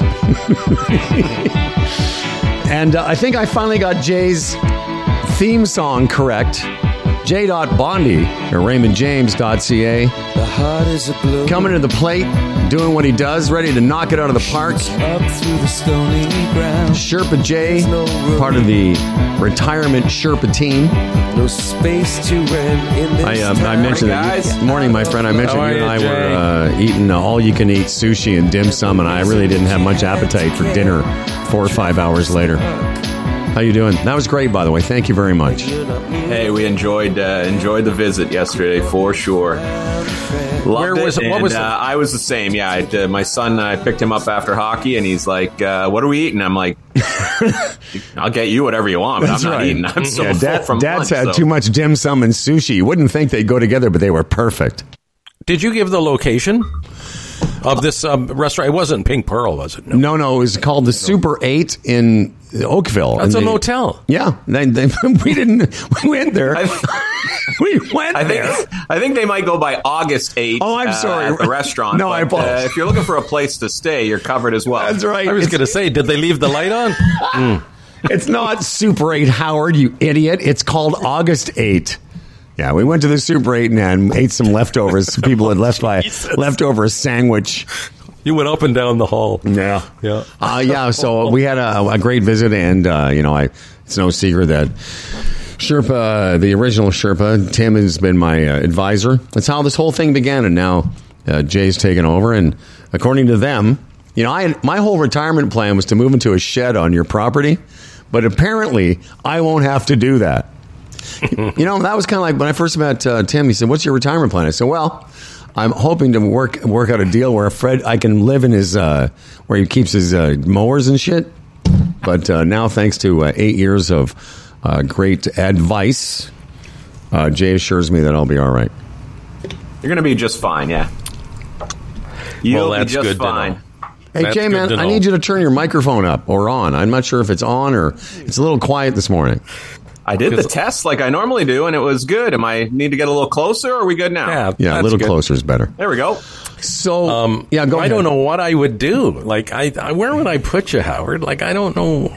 And uh, I think I finally got Jay's theme song correct. J. Bondi at raymond james dot c a. The heart is a blue. Coming to the plate, doing what he does, ready to knock it out of the park. Up through the stony ground. Sherpa Jay, no part of the retirement Sherpa team. No space to rent in this I, uh, I mentioned that. Good morning, my friend. I mentioned you and I Jay? were uh, eating uh, all-you-can-eat sushi and dim sum, and I really didn't have much appetite for dinner four or five hours later. How you doing? That was great, by the way. Thank you very much. Hey, we enjoyed uh, enjoyed the visit yesterday for sure. Loved Where was it. it? What and, was uh, it? I was the same. Yeah, I, uh, my son. I picked him up after hockey, and he's like, uh, "What are we eating?" I'm like, "I'll get you whatever you want, but That's I'm not right. eating. I'm so yeah, full Dad, from Dad's lunch." had so. too much dim sum and sushi. You wouldn't think they'd go together, but they were perfect. Did you give the location of this um, restaurant? It wasn't Pink Pearl, was it? No, no, no it was called the Super eight in Oakville. That's and an they, hotel. Yeah, they, they, we didn't. We went there. I, we went I think, there. I think they might go by August eighth. Oh, I'm uh, sorry. At the restaurant. No, but, I apologize. Uh, if you're looking for a place to stay, you're covered as well. That's right. I was It's- going to say, did they leave the light on? mm. It's not Super eight, Howard, you idiot. It's called August eighth. Yeah, we went to the Super eight and ate some leftovers. People had left by leftover sandwich. You went up and down the hall. Yeah, yeah, uh, yeah. So we had a, a great visit, and uh, you know, I it's no secret that Sherpa, the original Sherpa, Tim has been my uh, advisor. That's how this whole thing began, and now uh, Jay's taken over. And according to them, you know, I had, my whole retirement plan was to move into a shed on your property, but apparently I won't have to do that. You know, that was kind of like when I first met uh, Tim. He said, "What's your retirement plan?" I said, "Well, I'm hoping to work work out a deal where Fred, I can live in his, uh, where he keeps his uh, mowers and shit. But uh, now, thanks to uh, eight years of uh, great advice, uh, Jay assures me that I'll be all right. You're going to be just fine, yeah. You'll well, that's be just good fine. To know. Hey, That's Jay, man, good to I know. need you to turn your microphone up or on. I'm not sure if it's on or it's a little quiet this morning. I did the test like I normally do, and it was good. Am I need to get a little closer, or are we good now? Yeah, Yeah, a that's little good. closer is better. There we go. So, Um, yeah, go I ahead. don't know what I would do. Like, I, I where would I put you, Howard? Like, I don't know.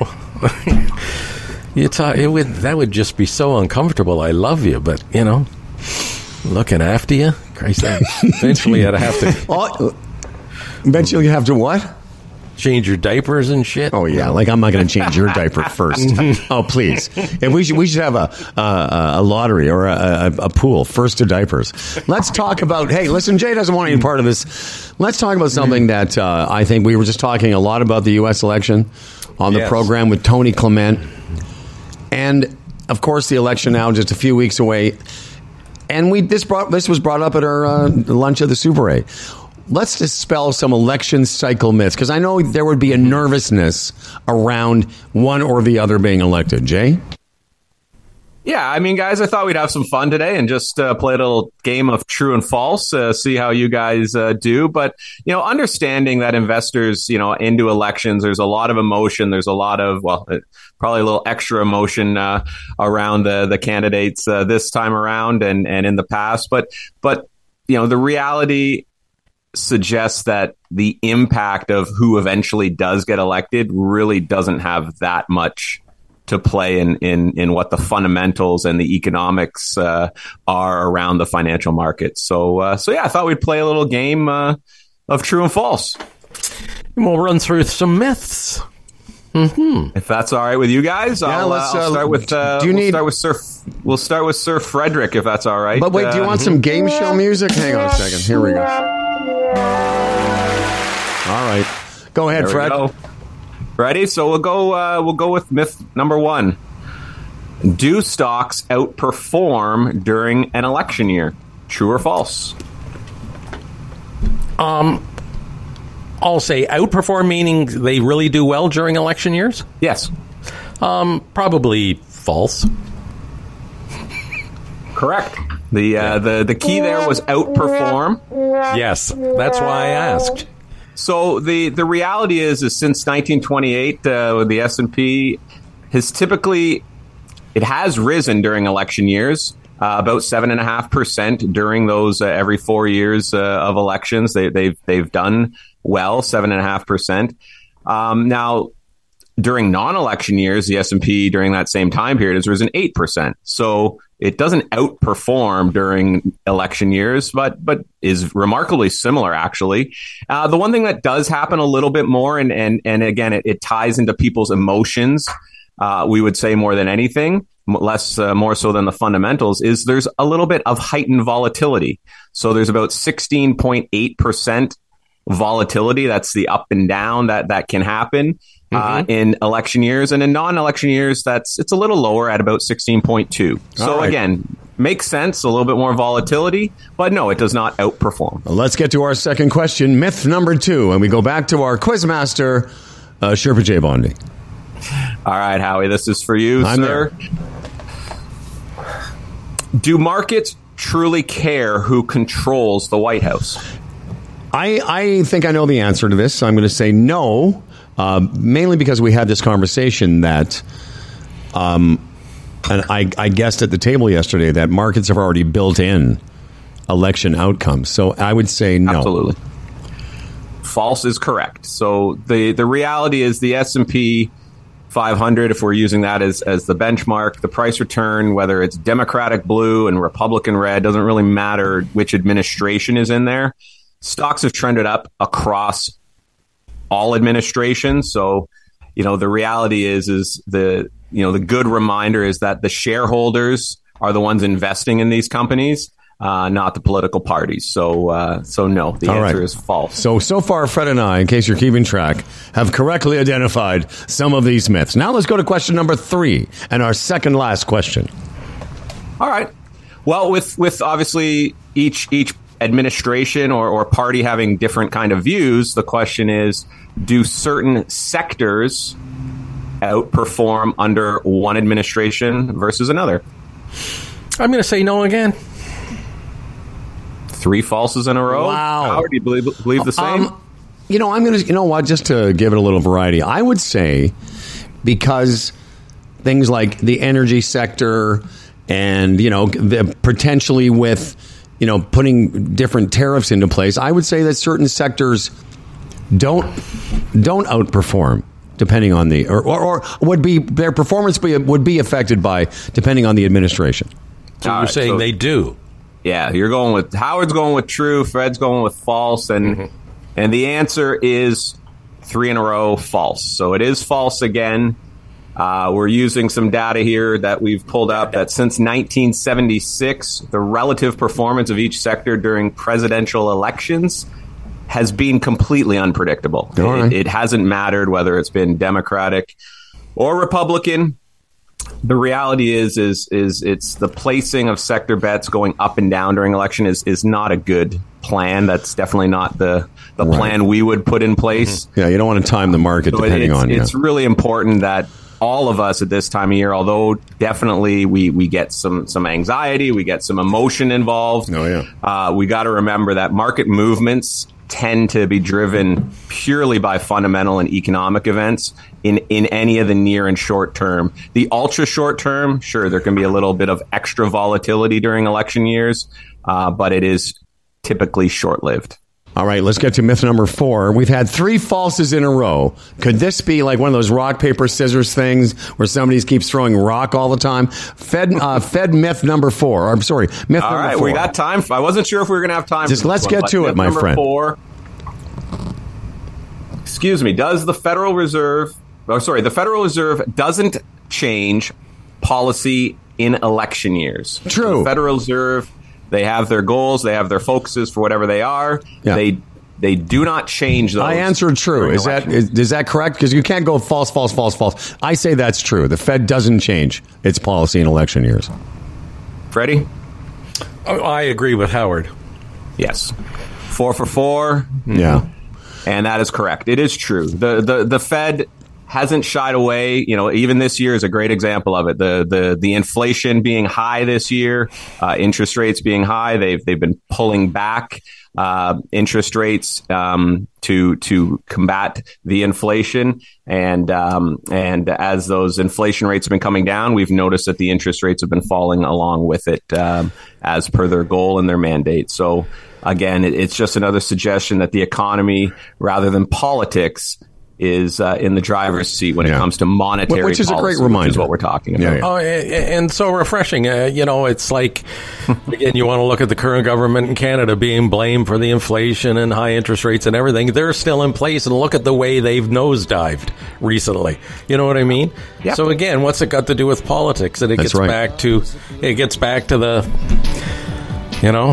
you talk, it would that would just be so uncomfortable. I love you, but you know, looking after you, Christ, I- eventually I'd have to Oh, eventually you have to what? change your diapers and shit. Oh yeah, like I'm not going to change your diaper first. Oh please, if we should we should have a a, a lottery or a, a, a pool first to diapers. Let's talk about. Hey, listen, Jay doesn't want any part of this. Let's talk about something that uh, I think we were just talking a lot about the U S election on the Yes. program with Tony Clement, and of course the election now just a few weeks away. And we this brought this was brought up at our uh, lunch at the Super A. Let's dispel some election cycle myths, because I know there would be a nervousness around one or the other being elected. Jay? Yeah, I mean, guys, I thought we'd have some fun today and just uh, play a little game of true and false, uh, see how you guys uh, do. But, you know, understanding that investors, you know, into elections, there's a lot of emotion. There's a lot of, well, uh, probably a little extra emotion uh, around the, the candidates uh, this time around and, and in the past. But, but, you know, the reality suggests that the impact of who eventually does get elected really doesn't have that much to play in, in, in what the fundamentals and the economics uh, are around the financial markets. So, uh, so yeah, I thought we'd play a little game uh, of true and false. And we'll run through some myths. Mm-hmm. If that's all right with you guys, Yeah, I'll, let's, uh, I'll uh, start with. Uh, do you we'll need- start with Sir? We'll start with Sir Frederick, if that's all right. But wait, do you Uh, want some game show music? Hang on a second. Here we go. All right. Go ahead, There we Fred. go. Ready? So we'll go. Uh, we'll go with myth number one. Do stocks outperform during an election year? True or false? Um, I'll say outperform, meaning they really do well during election years. Yes. Um, probably false. Correct. The uh, the the key there was outperform. Yes, that's why I asked. So the, the reality is, is since nineteen twenty-eight, uh, the S and P has typically, it has risen during election years, uh, about seven and a half percent during those uh, every four years uh, of elections. They, they've they've done well, seven and a half percent. Um, now, during non-election years, the S and P during that same time period has risen eight percent. So it doesn't outperform during election years, but but is remarkably similar, actually. Uh, the one thing that does happen a little bit more, and and and again, it, it ties into people's emotions. Uh, we would say more than anything, less uh, more so than the fundamentals, is there's a little bit of heightened volatility. So there's about sixteen point eight percent volatility. That's the up and down that that can happen. Uh, in election years, and in non-election years, that's it's a little lower at about sixteen point two. So All right. again, makes sense, a little bit more volatility, but no, it does not outperform. Well, let's get to our second question, myth number two, and we go back to our quizmaster, uh, Sherpa J. Bondi. All right, Howie, this is for you, I'm sir. Do markets truly care who controls the White House? I, I think I know the answer to this, so I'm going to say no, uh, mainly because we had this conversation that, um, and I, I guessed at the table yesterday that markets have already built in election outcomes. So I would say no. Absolutely. False is correct. So the, the reality is the S and P five hundred, if we're using that as, as the benchmark, the price return, whether it's Democratic blue and Republican red, doesn't really matter which administration is in there. Stocks have trended up across all administrations. So, you know, the reality is, is the, you know, the good reminder is that the shareholders are the ones investing in these companies, uh, not the political parties. So, uh, so no, the All answer right. is false. So, so far, Fred and I, in case you're keeping track, have correctly identified some of these myths. Now let's go to question number three and our second last question. All right. Well, with, with obviously each, each administration or, or party having different kind of views. The question is, do certain sectors outperform under one administration versus another? I'm going to say no again. Three falses in a row. Wow. Howard, do you believe, believe the same? Um, you know, I'm going to, you know what, just to give it a little variety, I would say because things like the energy sector and, you know, the, potentially with, you know, putting different tariffs into place, I would say that certain sectors don't don't outperform depending on the, or, or, or would be, their performance be, would be affected by, depending on the administration. So you're right, saying so- they do. Yeah, you're going with Howard's going with true, Fred's going with false, and mm-hmm. and the answer is three in a row false. So it is false again. Uh, we're using some data here that we've pulled up that since nineteen seventy-six, the relative performance of each sector during presidential elections has been completely unpredictable. Right. It, it hasn't mattered whether it's been Democratic or Republican. The reality is, is, is it's the placing of sector bets going up and down during election is, is not a good plan. That's definitely not the, the Right. plan we would put in place. Yeah, you don't want to time the market So depending it's, on you. It's really important that all of us at this time of year, although definitely we, we get some, some anxiety, we get some emotion involved. Oh, yeah. Uh, we got to remember that market movements tend to be driven purely by fundamental and economic events in, in any of the near and short term. The ultra short term, sure, there can be a little bit of extra volatility during election years, uh, but it is typically short-lived. All right, let's get to myth number four. We've had three falses in a row. Could this be like one of those rock, paper, scissors things where somebody keeps throwing rock all the time? Fed uh, Fed myth number four. I'm sorry, myth All number right, four. we got time. I wasn't sure if we were going to have time. Just for this let's one, get but to it, myth my number friend. Four, excuse me. Does the Federal Reserve? Oh, sorry. The Federal Reserve doesn't change policy in election years. True. The Federal Reserve. They have their goals. They have their focuses for whatever they are. Yeah. They they do not change those. I answered true. during Is that elections. is, is that correct? Because you can't go false, false, false, false. I say that's true. The Fed doesn't change its policy in election years. Freddie? Oh, I agree with Howard. Yes. Four for four. Yeah. And that is correct. It is true. The the the Fed hasn't shied away. You know, even this year is a great example of it. The the the inflation being high this year, uh, interest rates being high. They've they've been pulling back uh, interest rates um, to to combat the inflation. And um, and as those inflation rates have been coming down, we've noticed that the interest rates have been falling along with it, um, as per their goal and their mandate. So again, it, it's just another suggestion that the economy, rather than politics, is uh, in the driver's seat when it Yeah. comes to monetary Which is a policy, great reminder. which is what we're talking about. Yeah, yeah. Oh, a- and so refreshing. Uh, you know, it's like, again, you want to look at the current government in Canada being blamed for the inflation and high interest rates and everything. They're still in place, and look at the way they've nosedived recently. You know what I mean? Yep. So again, what's it got to do with politics? And it That's gets right. back to, it gets back to the, you know,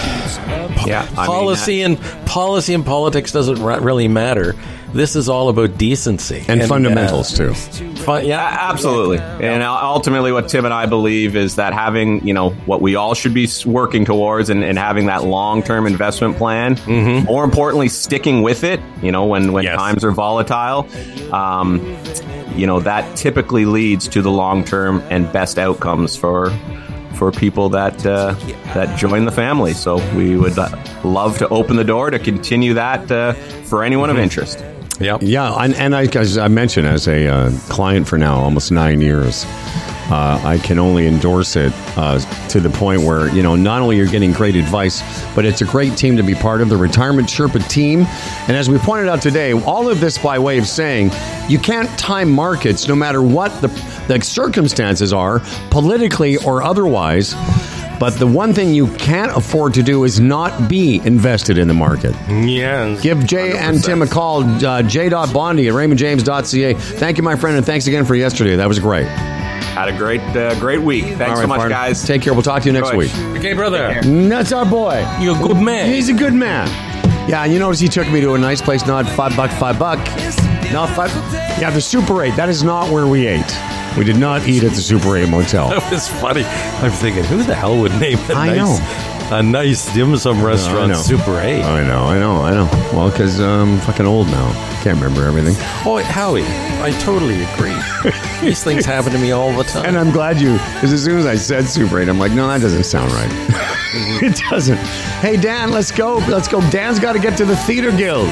Yeah, I mean, policy and policy and politics doesn't ra- really matter. This is all about decency And, fundamentals, uh, too. Fun, Yeah, yeah, absolutely. And ultimately, what Tim and I believe is that having, you know, what we all should be working towards and, and having that long-term investment plan, Mm-hmm. more importantly, sticking with it, you know, when, when Yes. times are volatile, um, you know, that typically leads to the long-term and best outcomes for for people that uh, that join the family. So we would uh, love to open the door to continue that uh, for anyone of interest. Yep. Yeah, and, and I, as I mentioned, as a uh, client for now almost nine years, uh, I can only endorse it uh, to the point where, you know, not only you're getting great advice, but it's a great team to be part of, the Retirement Sherpa team. And as we pointed out today, all of this by way of saying you can't time markets no matter what the, the circumstances are, politically or otherwise. But the one thing you can't afford to do is not be invested in the market. Yes. Give Jay and Tim a call, uh, j dot bondy at raymond james dot c a. Thank you, my friend, and thanks again for yesterday. That was great. Had a great uh, great week. Thanks All right, so much, partner. guys. Take care. We'll talk to you next Enjoy. week. Okay, brother. That's our boy. You're a good man. He's a good man. Yeah, you notice he took me to a nice place, not five buck, five buck. Not five. Yeah, the Super eight. That is not where we ate. We did not eat at the Super eight Motel. That was funny. I'm thinking, who the hell would name it I nice? know. a nice dim sum restaurant, I know. Super eight. I know, I know, I know. Well, because I'm fucking old now. Can't remember everything. Oh, Howie, I totally agree. These things happen to me all the time. And I'm glad you, because as soon as I said Super eight, I'm like, no, that doesn't sound right. It doesn't. Hey, Dan, let's go. Let's go. Dan's got to get to the Theater Guild.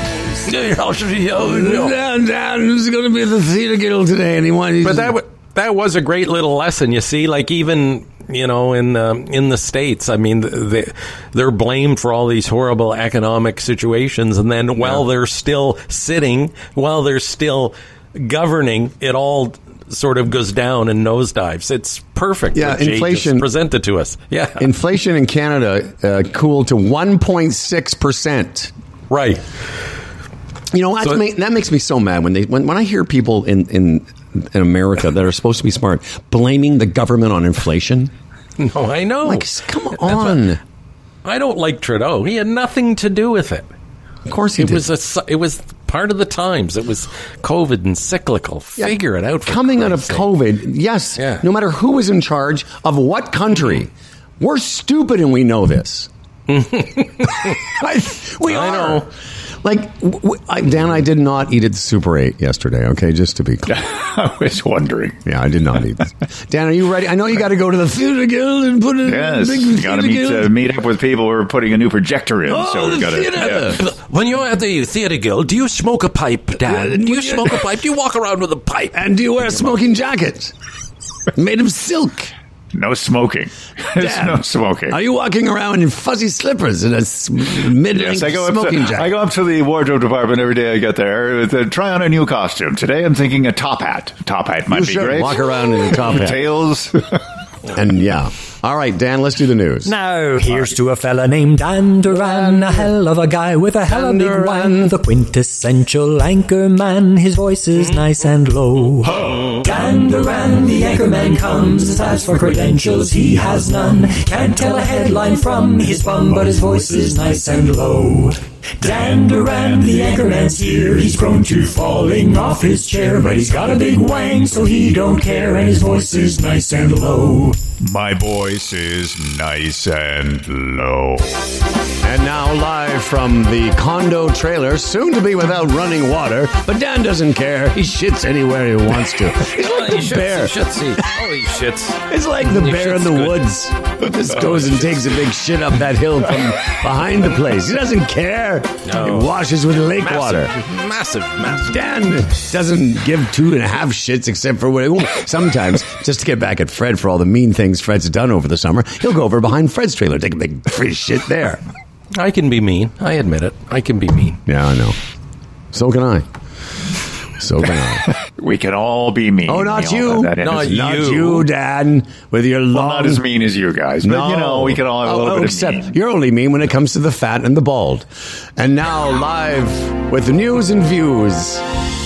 Dan, Dan is going to be at the Theater Guild today, and he wanted. But that w- that was a great little lesson. You see, like even you know in um, in the States, I mean, they, they're blamed for all these horrible economic situations, and then while Yeah. they're still sitting, while they're still governing, it all sort of goes down and nosedives. It's perfect. Yeah, what Jay inflation just presented to us. Yeah, inflation in Canada uh, cooled to one point six percent. Right. You know, that's So- ma- that makes me so mad when they when, when I hear people in, in in America that are supposed to be smart blaming the government on inflation. No, I know. Like, come on. What, I don't like Trudeau. He had nothing to do with it. Of course he it did. was a su- it was part of the times. It was COVID and cyclical. Figure it out. For Coming out of Christ's sake. COVID, yes, Yeah. no matter who was in charge of what country, we're stupid and we know this. I, we I are. know. Like, w- w- I, Dan, I did not eat at the Super eight yesterday, okay, just to be clear. I was wondering. Yeah, I did not eat this. Dan, are you ready? I know you got to go to the Theater Guild and put a Yes, big you got to Theater meet Guild. uh, meet up with people who are putting a new projector in. Oh, so we the got theater. to. When you're at the Theatre Guild, do you smoke a pipe, Dad? Do you smoke a pipe? Do you walk around with a pipe? And do you wear a smoking jacket made of silk? No smoking. There's Dad, no smoking. Are you walking around in fuzzy slippers and a s- mid-length Yes, I go, up smoking to, jacket? I go up to the wardrobe department every day I get there to try on a new costume. Today I'm thinking a top hat. Top hat might You be should great. walk around in a top hat. Tails. And yeah. All right, Dan, let's do the news. Now, here's to a fella named Dan Duran, a hell of a guy with a hell of a big wang, the quintessential anchor man. His voice is nice and low. Dan Duran, the anchor man comes. As for credentials, he has none. Can't tell a headline from his bum, but his voice is nice and low. Dan Duran, the anchorman's here. He's prone to falling off his chair, but he's got a big wang, so he don't care, and his voice is nice and low. My voice is nice and low. And now live from the condo trailer, soon to be without running water, but Dan doesn't care. He shits anywhere he wants to. He's like the bear. Holy shits. It's like the He bear in shits the good. woods. Just goes and takes a big shit up that hill from behind the place. He doesn't care. No. He washes with lake Massive, water. Massive, massive. Dan doesn't give two and a half shits except for when, sometimes, just to get back at Fred for all the mean things Fred's done over the summer, he'll go over behind Fred's trailer, take a big free shit there. I can be mean. I admit it. I can be mean. Yeah, I know. So can I. So can I. We can all be mean. Oh, not We all you. have that in Not us. you. Not you, Dan, with your long... Well, not as mean as you guys, but No. you know, we can all have a Oh, little oh, bit of except mean. you're only mean when it comes to the fat and the bald. And now, live with the news and views,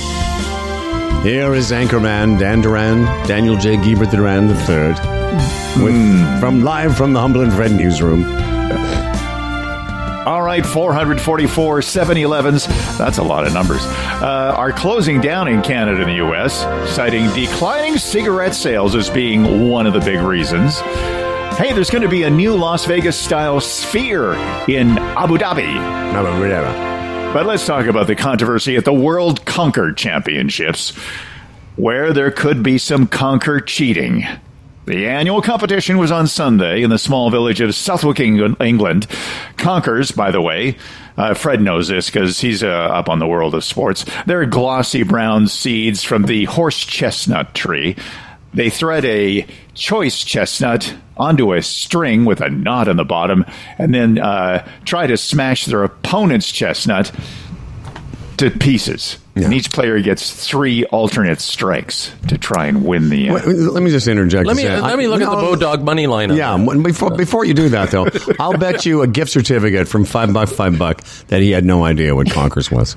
here is Anchorman Dan Duran, Daniel J. Giebert Duran the third, with, Hmm. from live from the Humble and Fred newsroom. All right, four hundred forty-four seven elevens. That's a lot of numbers. Uh, are closing down in Canada and the U S, citing declining cigarette sales as being one of the big reasons. Hey, there's going to be a new Las Vegas-style Sphere in Abu Dhabi. But let's talk about the controversy at the World Conquer Championships, where there could be some conquer cheating. The annual competition was on Sunday in the small village of Southwick, England. Conkers, by the way, uh, Fred knows this because he's uh, up on the world of sports. They're glossy brown seeds from the horse chestnut tree. They thread a choice chestnut onto a string with a knot in the bottom and then uh, try to smash their opponent's chestnut to pieces. Yeah. And each player gets three alternate strikes to try and win the. Uh, Wait, let me just interject. Let me and say, let me look I, at the no, Bodog money line. Yeah, when, before before you do that though, I'll bet you a gift certificate from five buck five buck that he had no idea what Conkers was.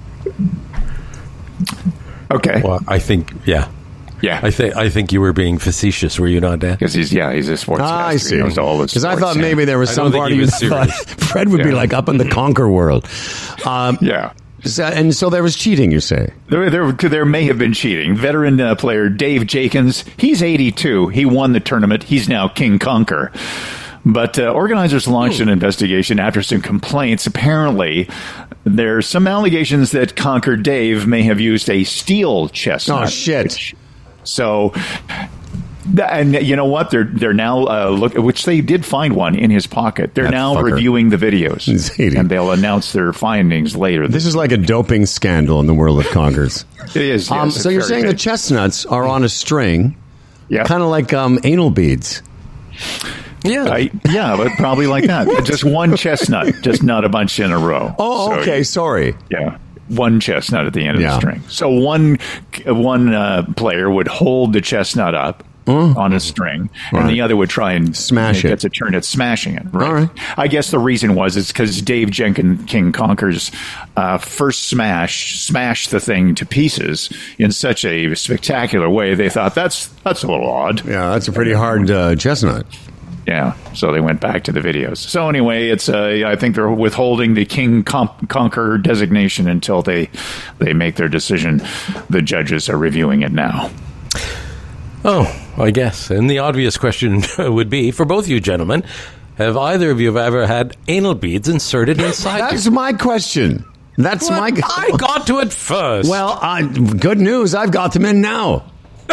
Okay. Well, I think yeah. Yeah, I think I think you were being facetious, were you not, Dan? Because he's yeah, he's a sports. Ah, I see. Because I thought maybe there was some part of you that thought Fred would yeah. be like up in the Conquer world. Um, yeah. So, and so there was cheating, you say? There, there, there may have been cheating. Veteran uh, player Dave Jenkins, he's eighty-two. He won the tournament. He's now King Conquer. But uh, organizers launched an investigation after some complaints. Apparently, there's some allegations that Conquer Dave may have used a steel chestnut. Oh, shit. So, and you know what? They're they're now uh, look, which they did find one in his pocket. They're That now fucker. reviewing the videos, and they'll announce their findings later. This is like a doping scandal in the world of Conkers. It is. Um, yes, so it's you're very saying big. the chestnuts are on a string, yeah, kind of like um, anal beads. Yeah, I, yeah, but probably like that. Just one chestnut, just not a bunch in a row. Oh, So, okay. Sorry. Yeah, one chestnut at the end of Yeah. the string. So one one uh, player would hold the chestnut up on a string, and Right. the other would try and Smash it. it. Gets a turn at smashing it. Right. All right. I guess the reason was it's because Dave Jenkins King Conquer's uh, first smash smashed the thing to pieces in such a spectacular way. They thought that's that's a little odd. Yeah, that's a pretty hard uh, chestnut. Yeah, so they went back to the videos. So anyway, it's uh, I think they're withholding the King Comp- Conqueror designation until they they make their decision. The judges are reviewing it now. Oh, I guess. And the obvious question would be, for both you gentlemen, have either of you ever had anal beads inserted inside That's you? my question. That's Well, my. I got to it first. Well, uh, good news. I've got them in now.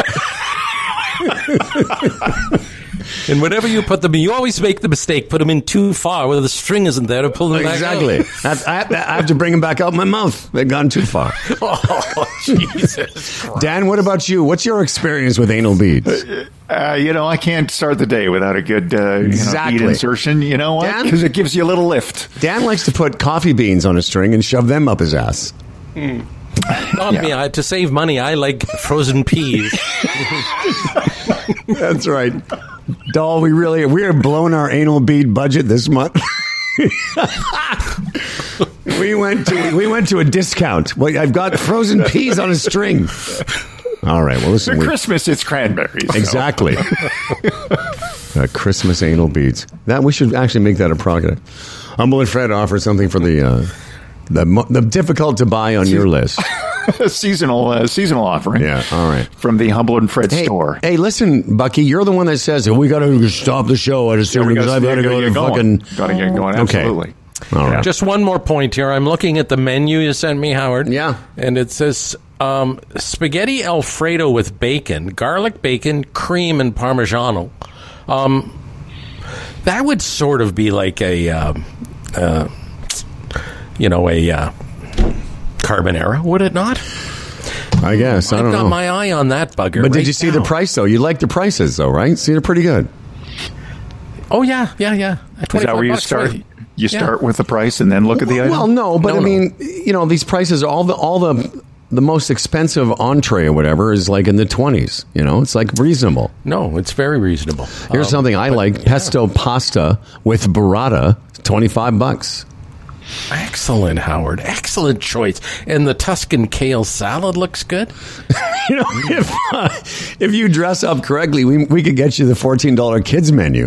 And whenever you put them in, you always make the mistake, put them in too far where the string isn't there to pull them back Exactly. out. I, have, I have to bring them back out my mouth. They've gone too far. Oh, Jesus Christ. Dan, what about you? What's your experience with anal beads? Uh, you know, I can't start the day without a good uh, Exactly. you know, bead insertion. You know what? Dan? Because it gives you a little lift. Dan likes to put coffee beans on a string and shove them up his ass. Not me. I, to save money, I like frozen peas. That's right. Doll, we really we are blowing our anal bead budget this month. we went to we went to a discount. Well, I've got frozen peas on a string. All right. Well, listen. For we- Christmas, it's cranberries. so. Exactly. uh, Christmas anal beads. That we should actually make that a product. Humble and Fred offers something for the uh, the mo- the difficult to buy on your list. A seasonal uh, seasonal offering. Yeah. All right. From the Humble and Fred Hey, store. hey, listen, Bucky. You're the one that says oh, we got to stop the show at a certain we because gotta- I've got to gotta go get to going. fucking. Gotta get going. Okay. Absolutely. All right. Just one more point here. I'm looking at the menu you sent me, Howard. Yeah. And it says um, spaghetti Alfredo with bacon, garlic bacon, cream, and Parmigiano. Um, that would sort of be like a, um, uh, you know, a uh, carbonara, would it not? I guess I I've don't got know. my eye on that bugger. But did right you see now. the price though? You like the prices though, right? See, they're pretty good. Oh yeah, yeah, yeah. Is that where you bucks, start? right? You Yeah. start with the price and then look at the item? Well, no, but No, I no. mean, you know, these prices, all the all the the most expensive entree or whatever is like in the twenties. You know, it's like reasonable. No, it's very reasonable. Here's Um, something I but, like: yeah. pesto pasta with burrata, twenty five bucks. Excellent, Howard. Excellent choice. And the Tuscan kale salad looks good. You know, if uh, if you dress up correctly, we we could get you the fourteen dollar kids menu.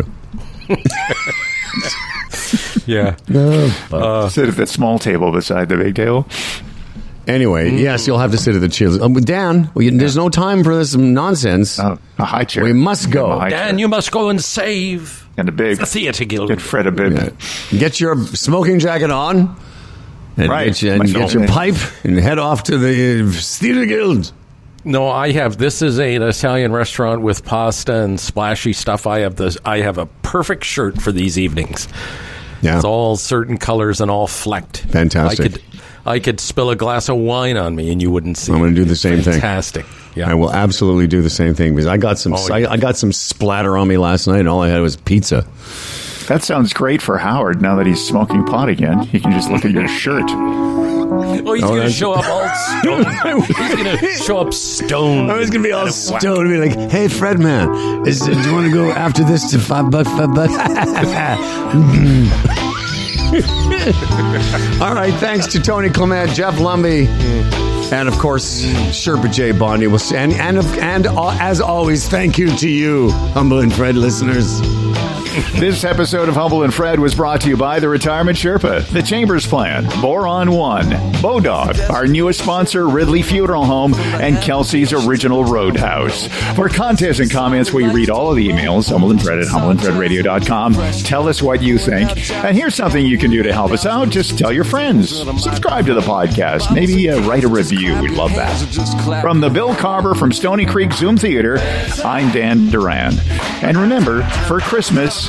Yeah. Uh, Sit at the small table beside the big table. Anyway, yes, you'll have to sit at the chairs. Um, Dan, well, you, there's no time for this nonsense. Oh, a high chair. We must Give him a go. high Dan, chair. you must go and save And a big, the theatre guild. get Fred a bib. Yeah. Get your smoking jacket on, and Right. get, you, and My get phone. your pipe, and head off to the uh, Theatre Guild. No, I have. This is an Italian restaurant with pasta and splashy stuff. I have this. I have a perfect shirt for these evenings. Yeah. It's all certain colors and all flecked. Fantastic. I could, I could spill a glass of wine on me and you wouldn't see. I'm going to do the same thing. Fantastic. Yeah. I will absolutely do the same thing because I got some. Oh, I, yeah. I got some splatter on me last night, and all I had was pizza. That sounds great for Howard now that he's smoking pot again. He can just look at your shirt. Oh, he's Oh, going to that's- show up all stoned. He's going to show up stoned. I was going to be all Out of whack. stoned and be like, "Hey, Fred, man, is, do you want to go after this to five bucks? Five bucks." All right, thanks to Tony Clement, Jeff Lumby, and of course Sherpa J. Bondi. We'll see, and and and uh, as always, thank you to you, Humble and Fred listeners. This episode of Humble and Fred was brought to you by the Retirement Sherpa, the Chambers Plan, Boron One, Bodog, our newest sponsor, Ridley Funeral Home, and Kelsey's Original Roadhouse. For contests and comments, we read all of the emails, Humble and Fred at humble and fred radio dot com. Tell us what you think. And here's something you can do to help us out. Just tell your friends. Subscribe to the podcast. Maybe uh, write a review. We'd love that. From the Bill Carver from Stony Creek Zoom Theater, I'm Dan Duran. And remember, for Christmas,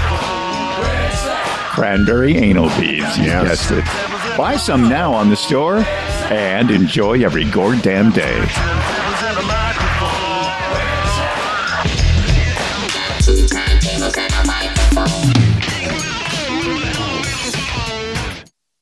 cranberry anal beads. You Yes. guessed it. Buy some now on the store and enjoy every goddamn day.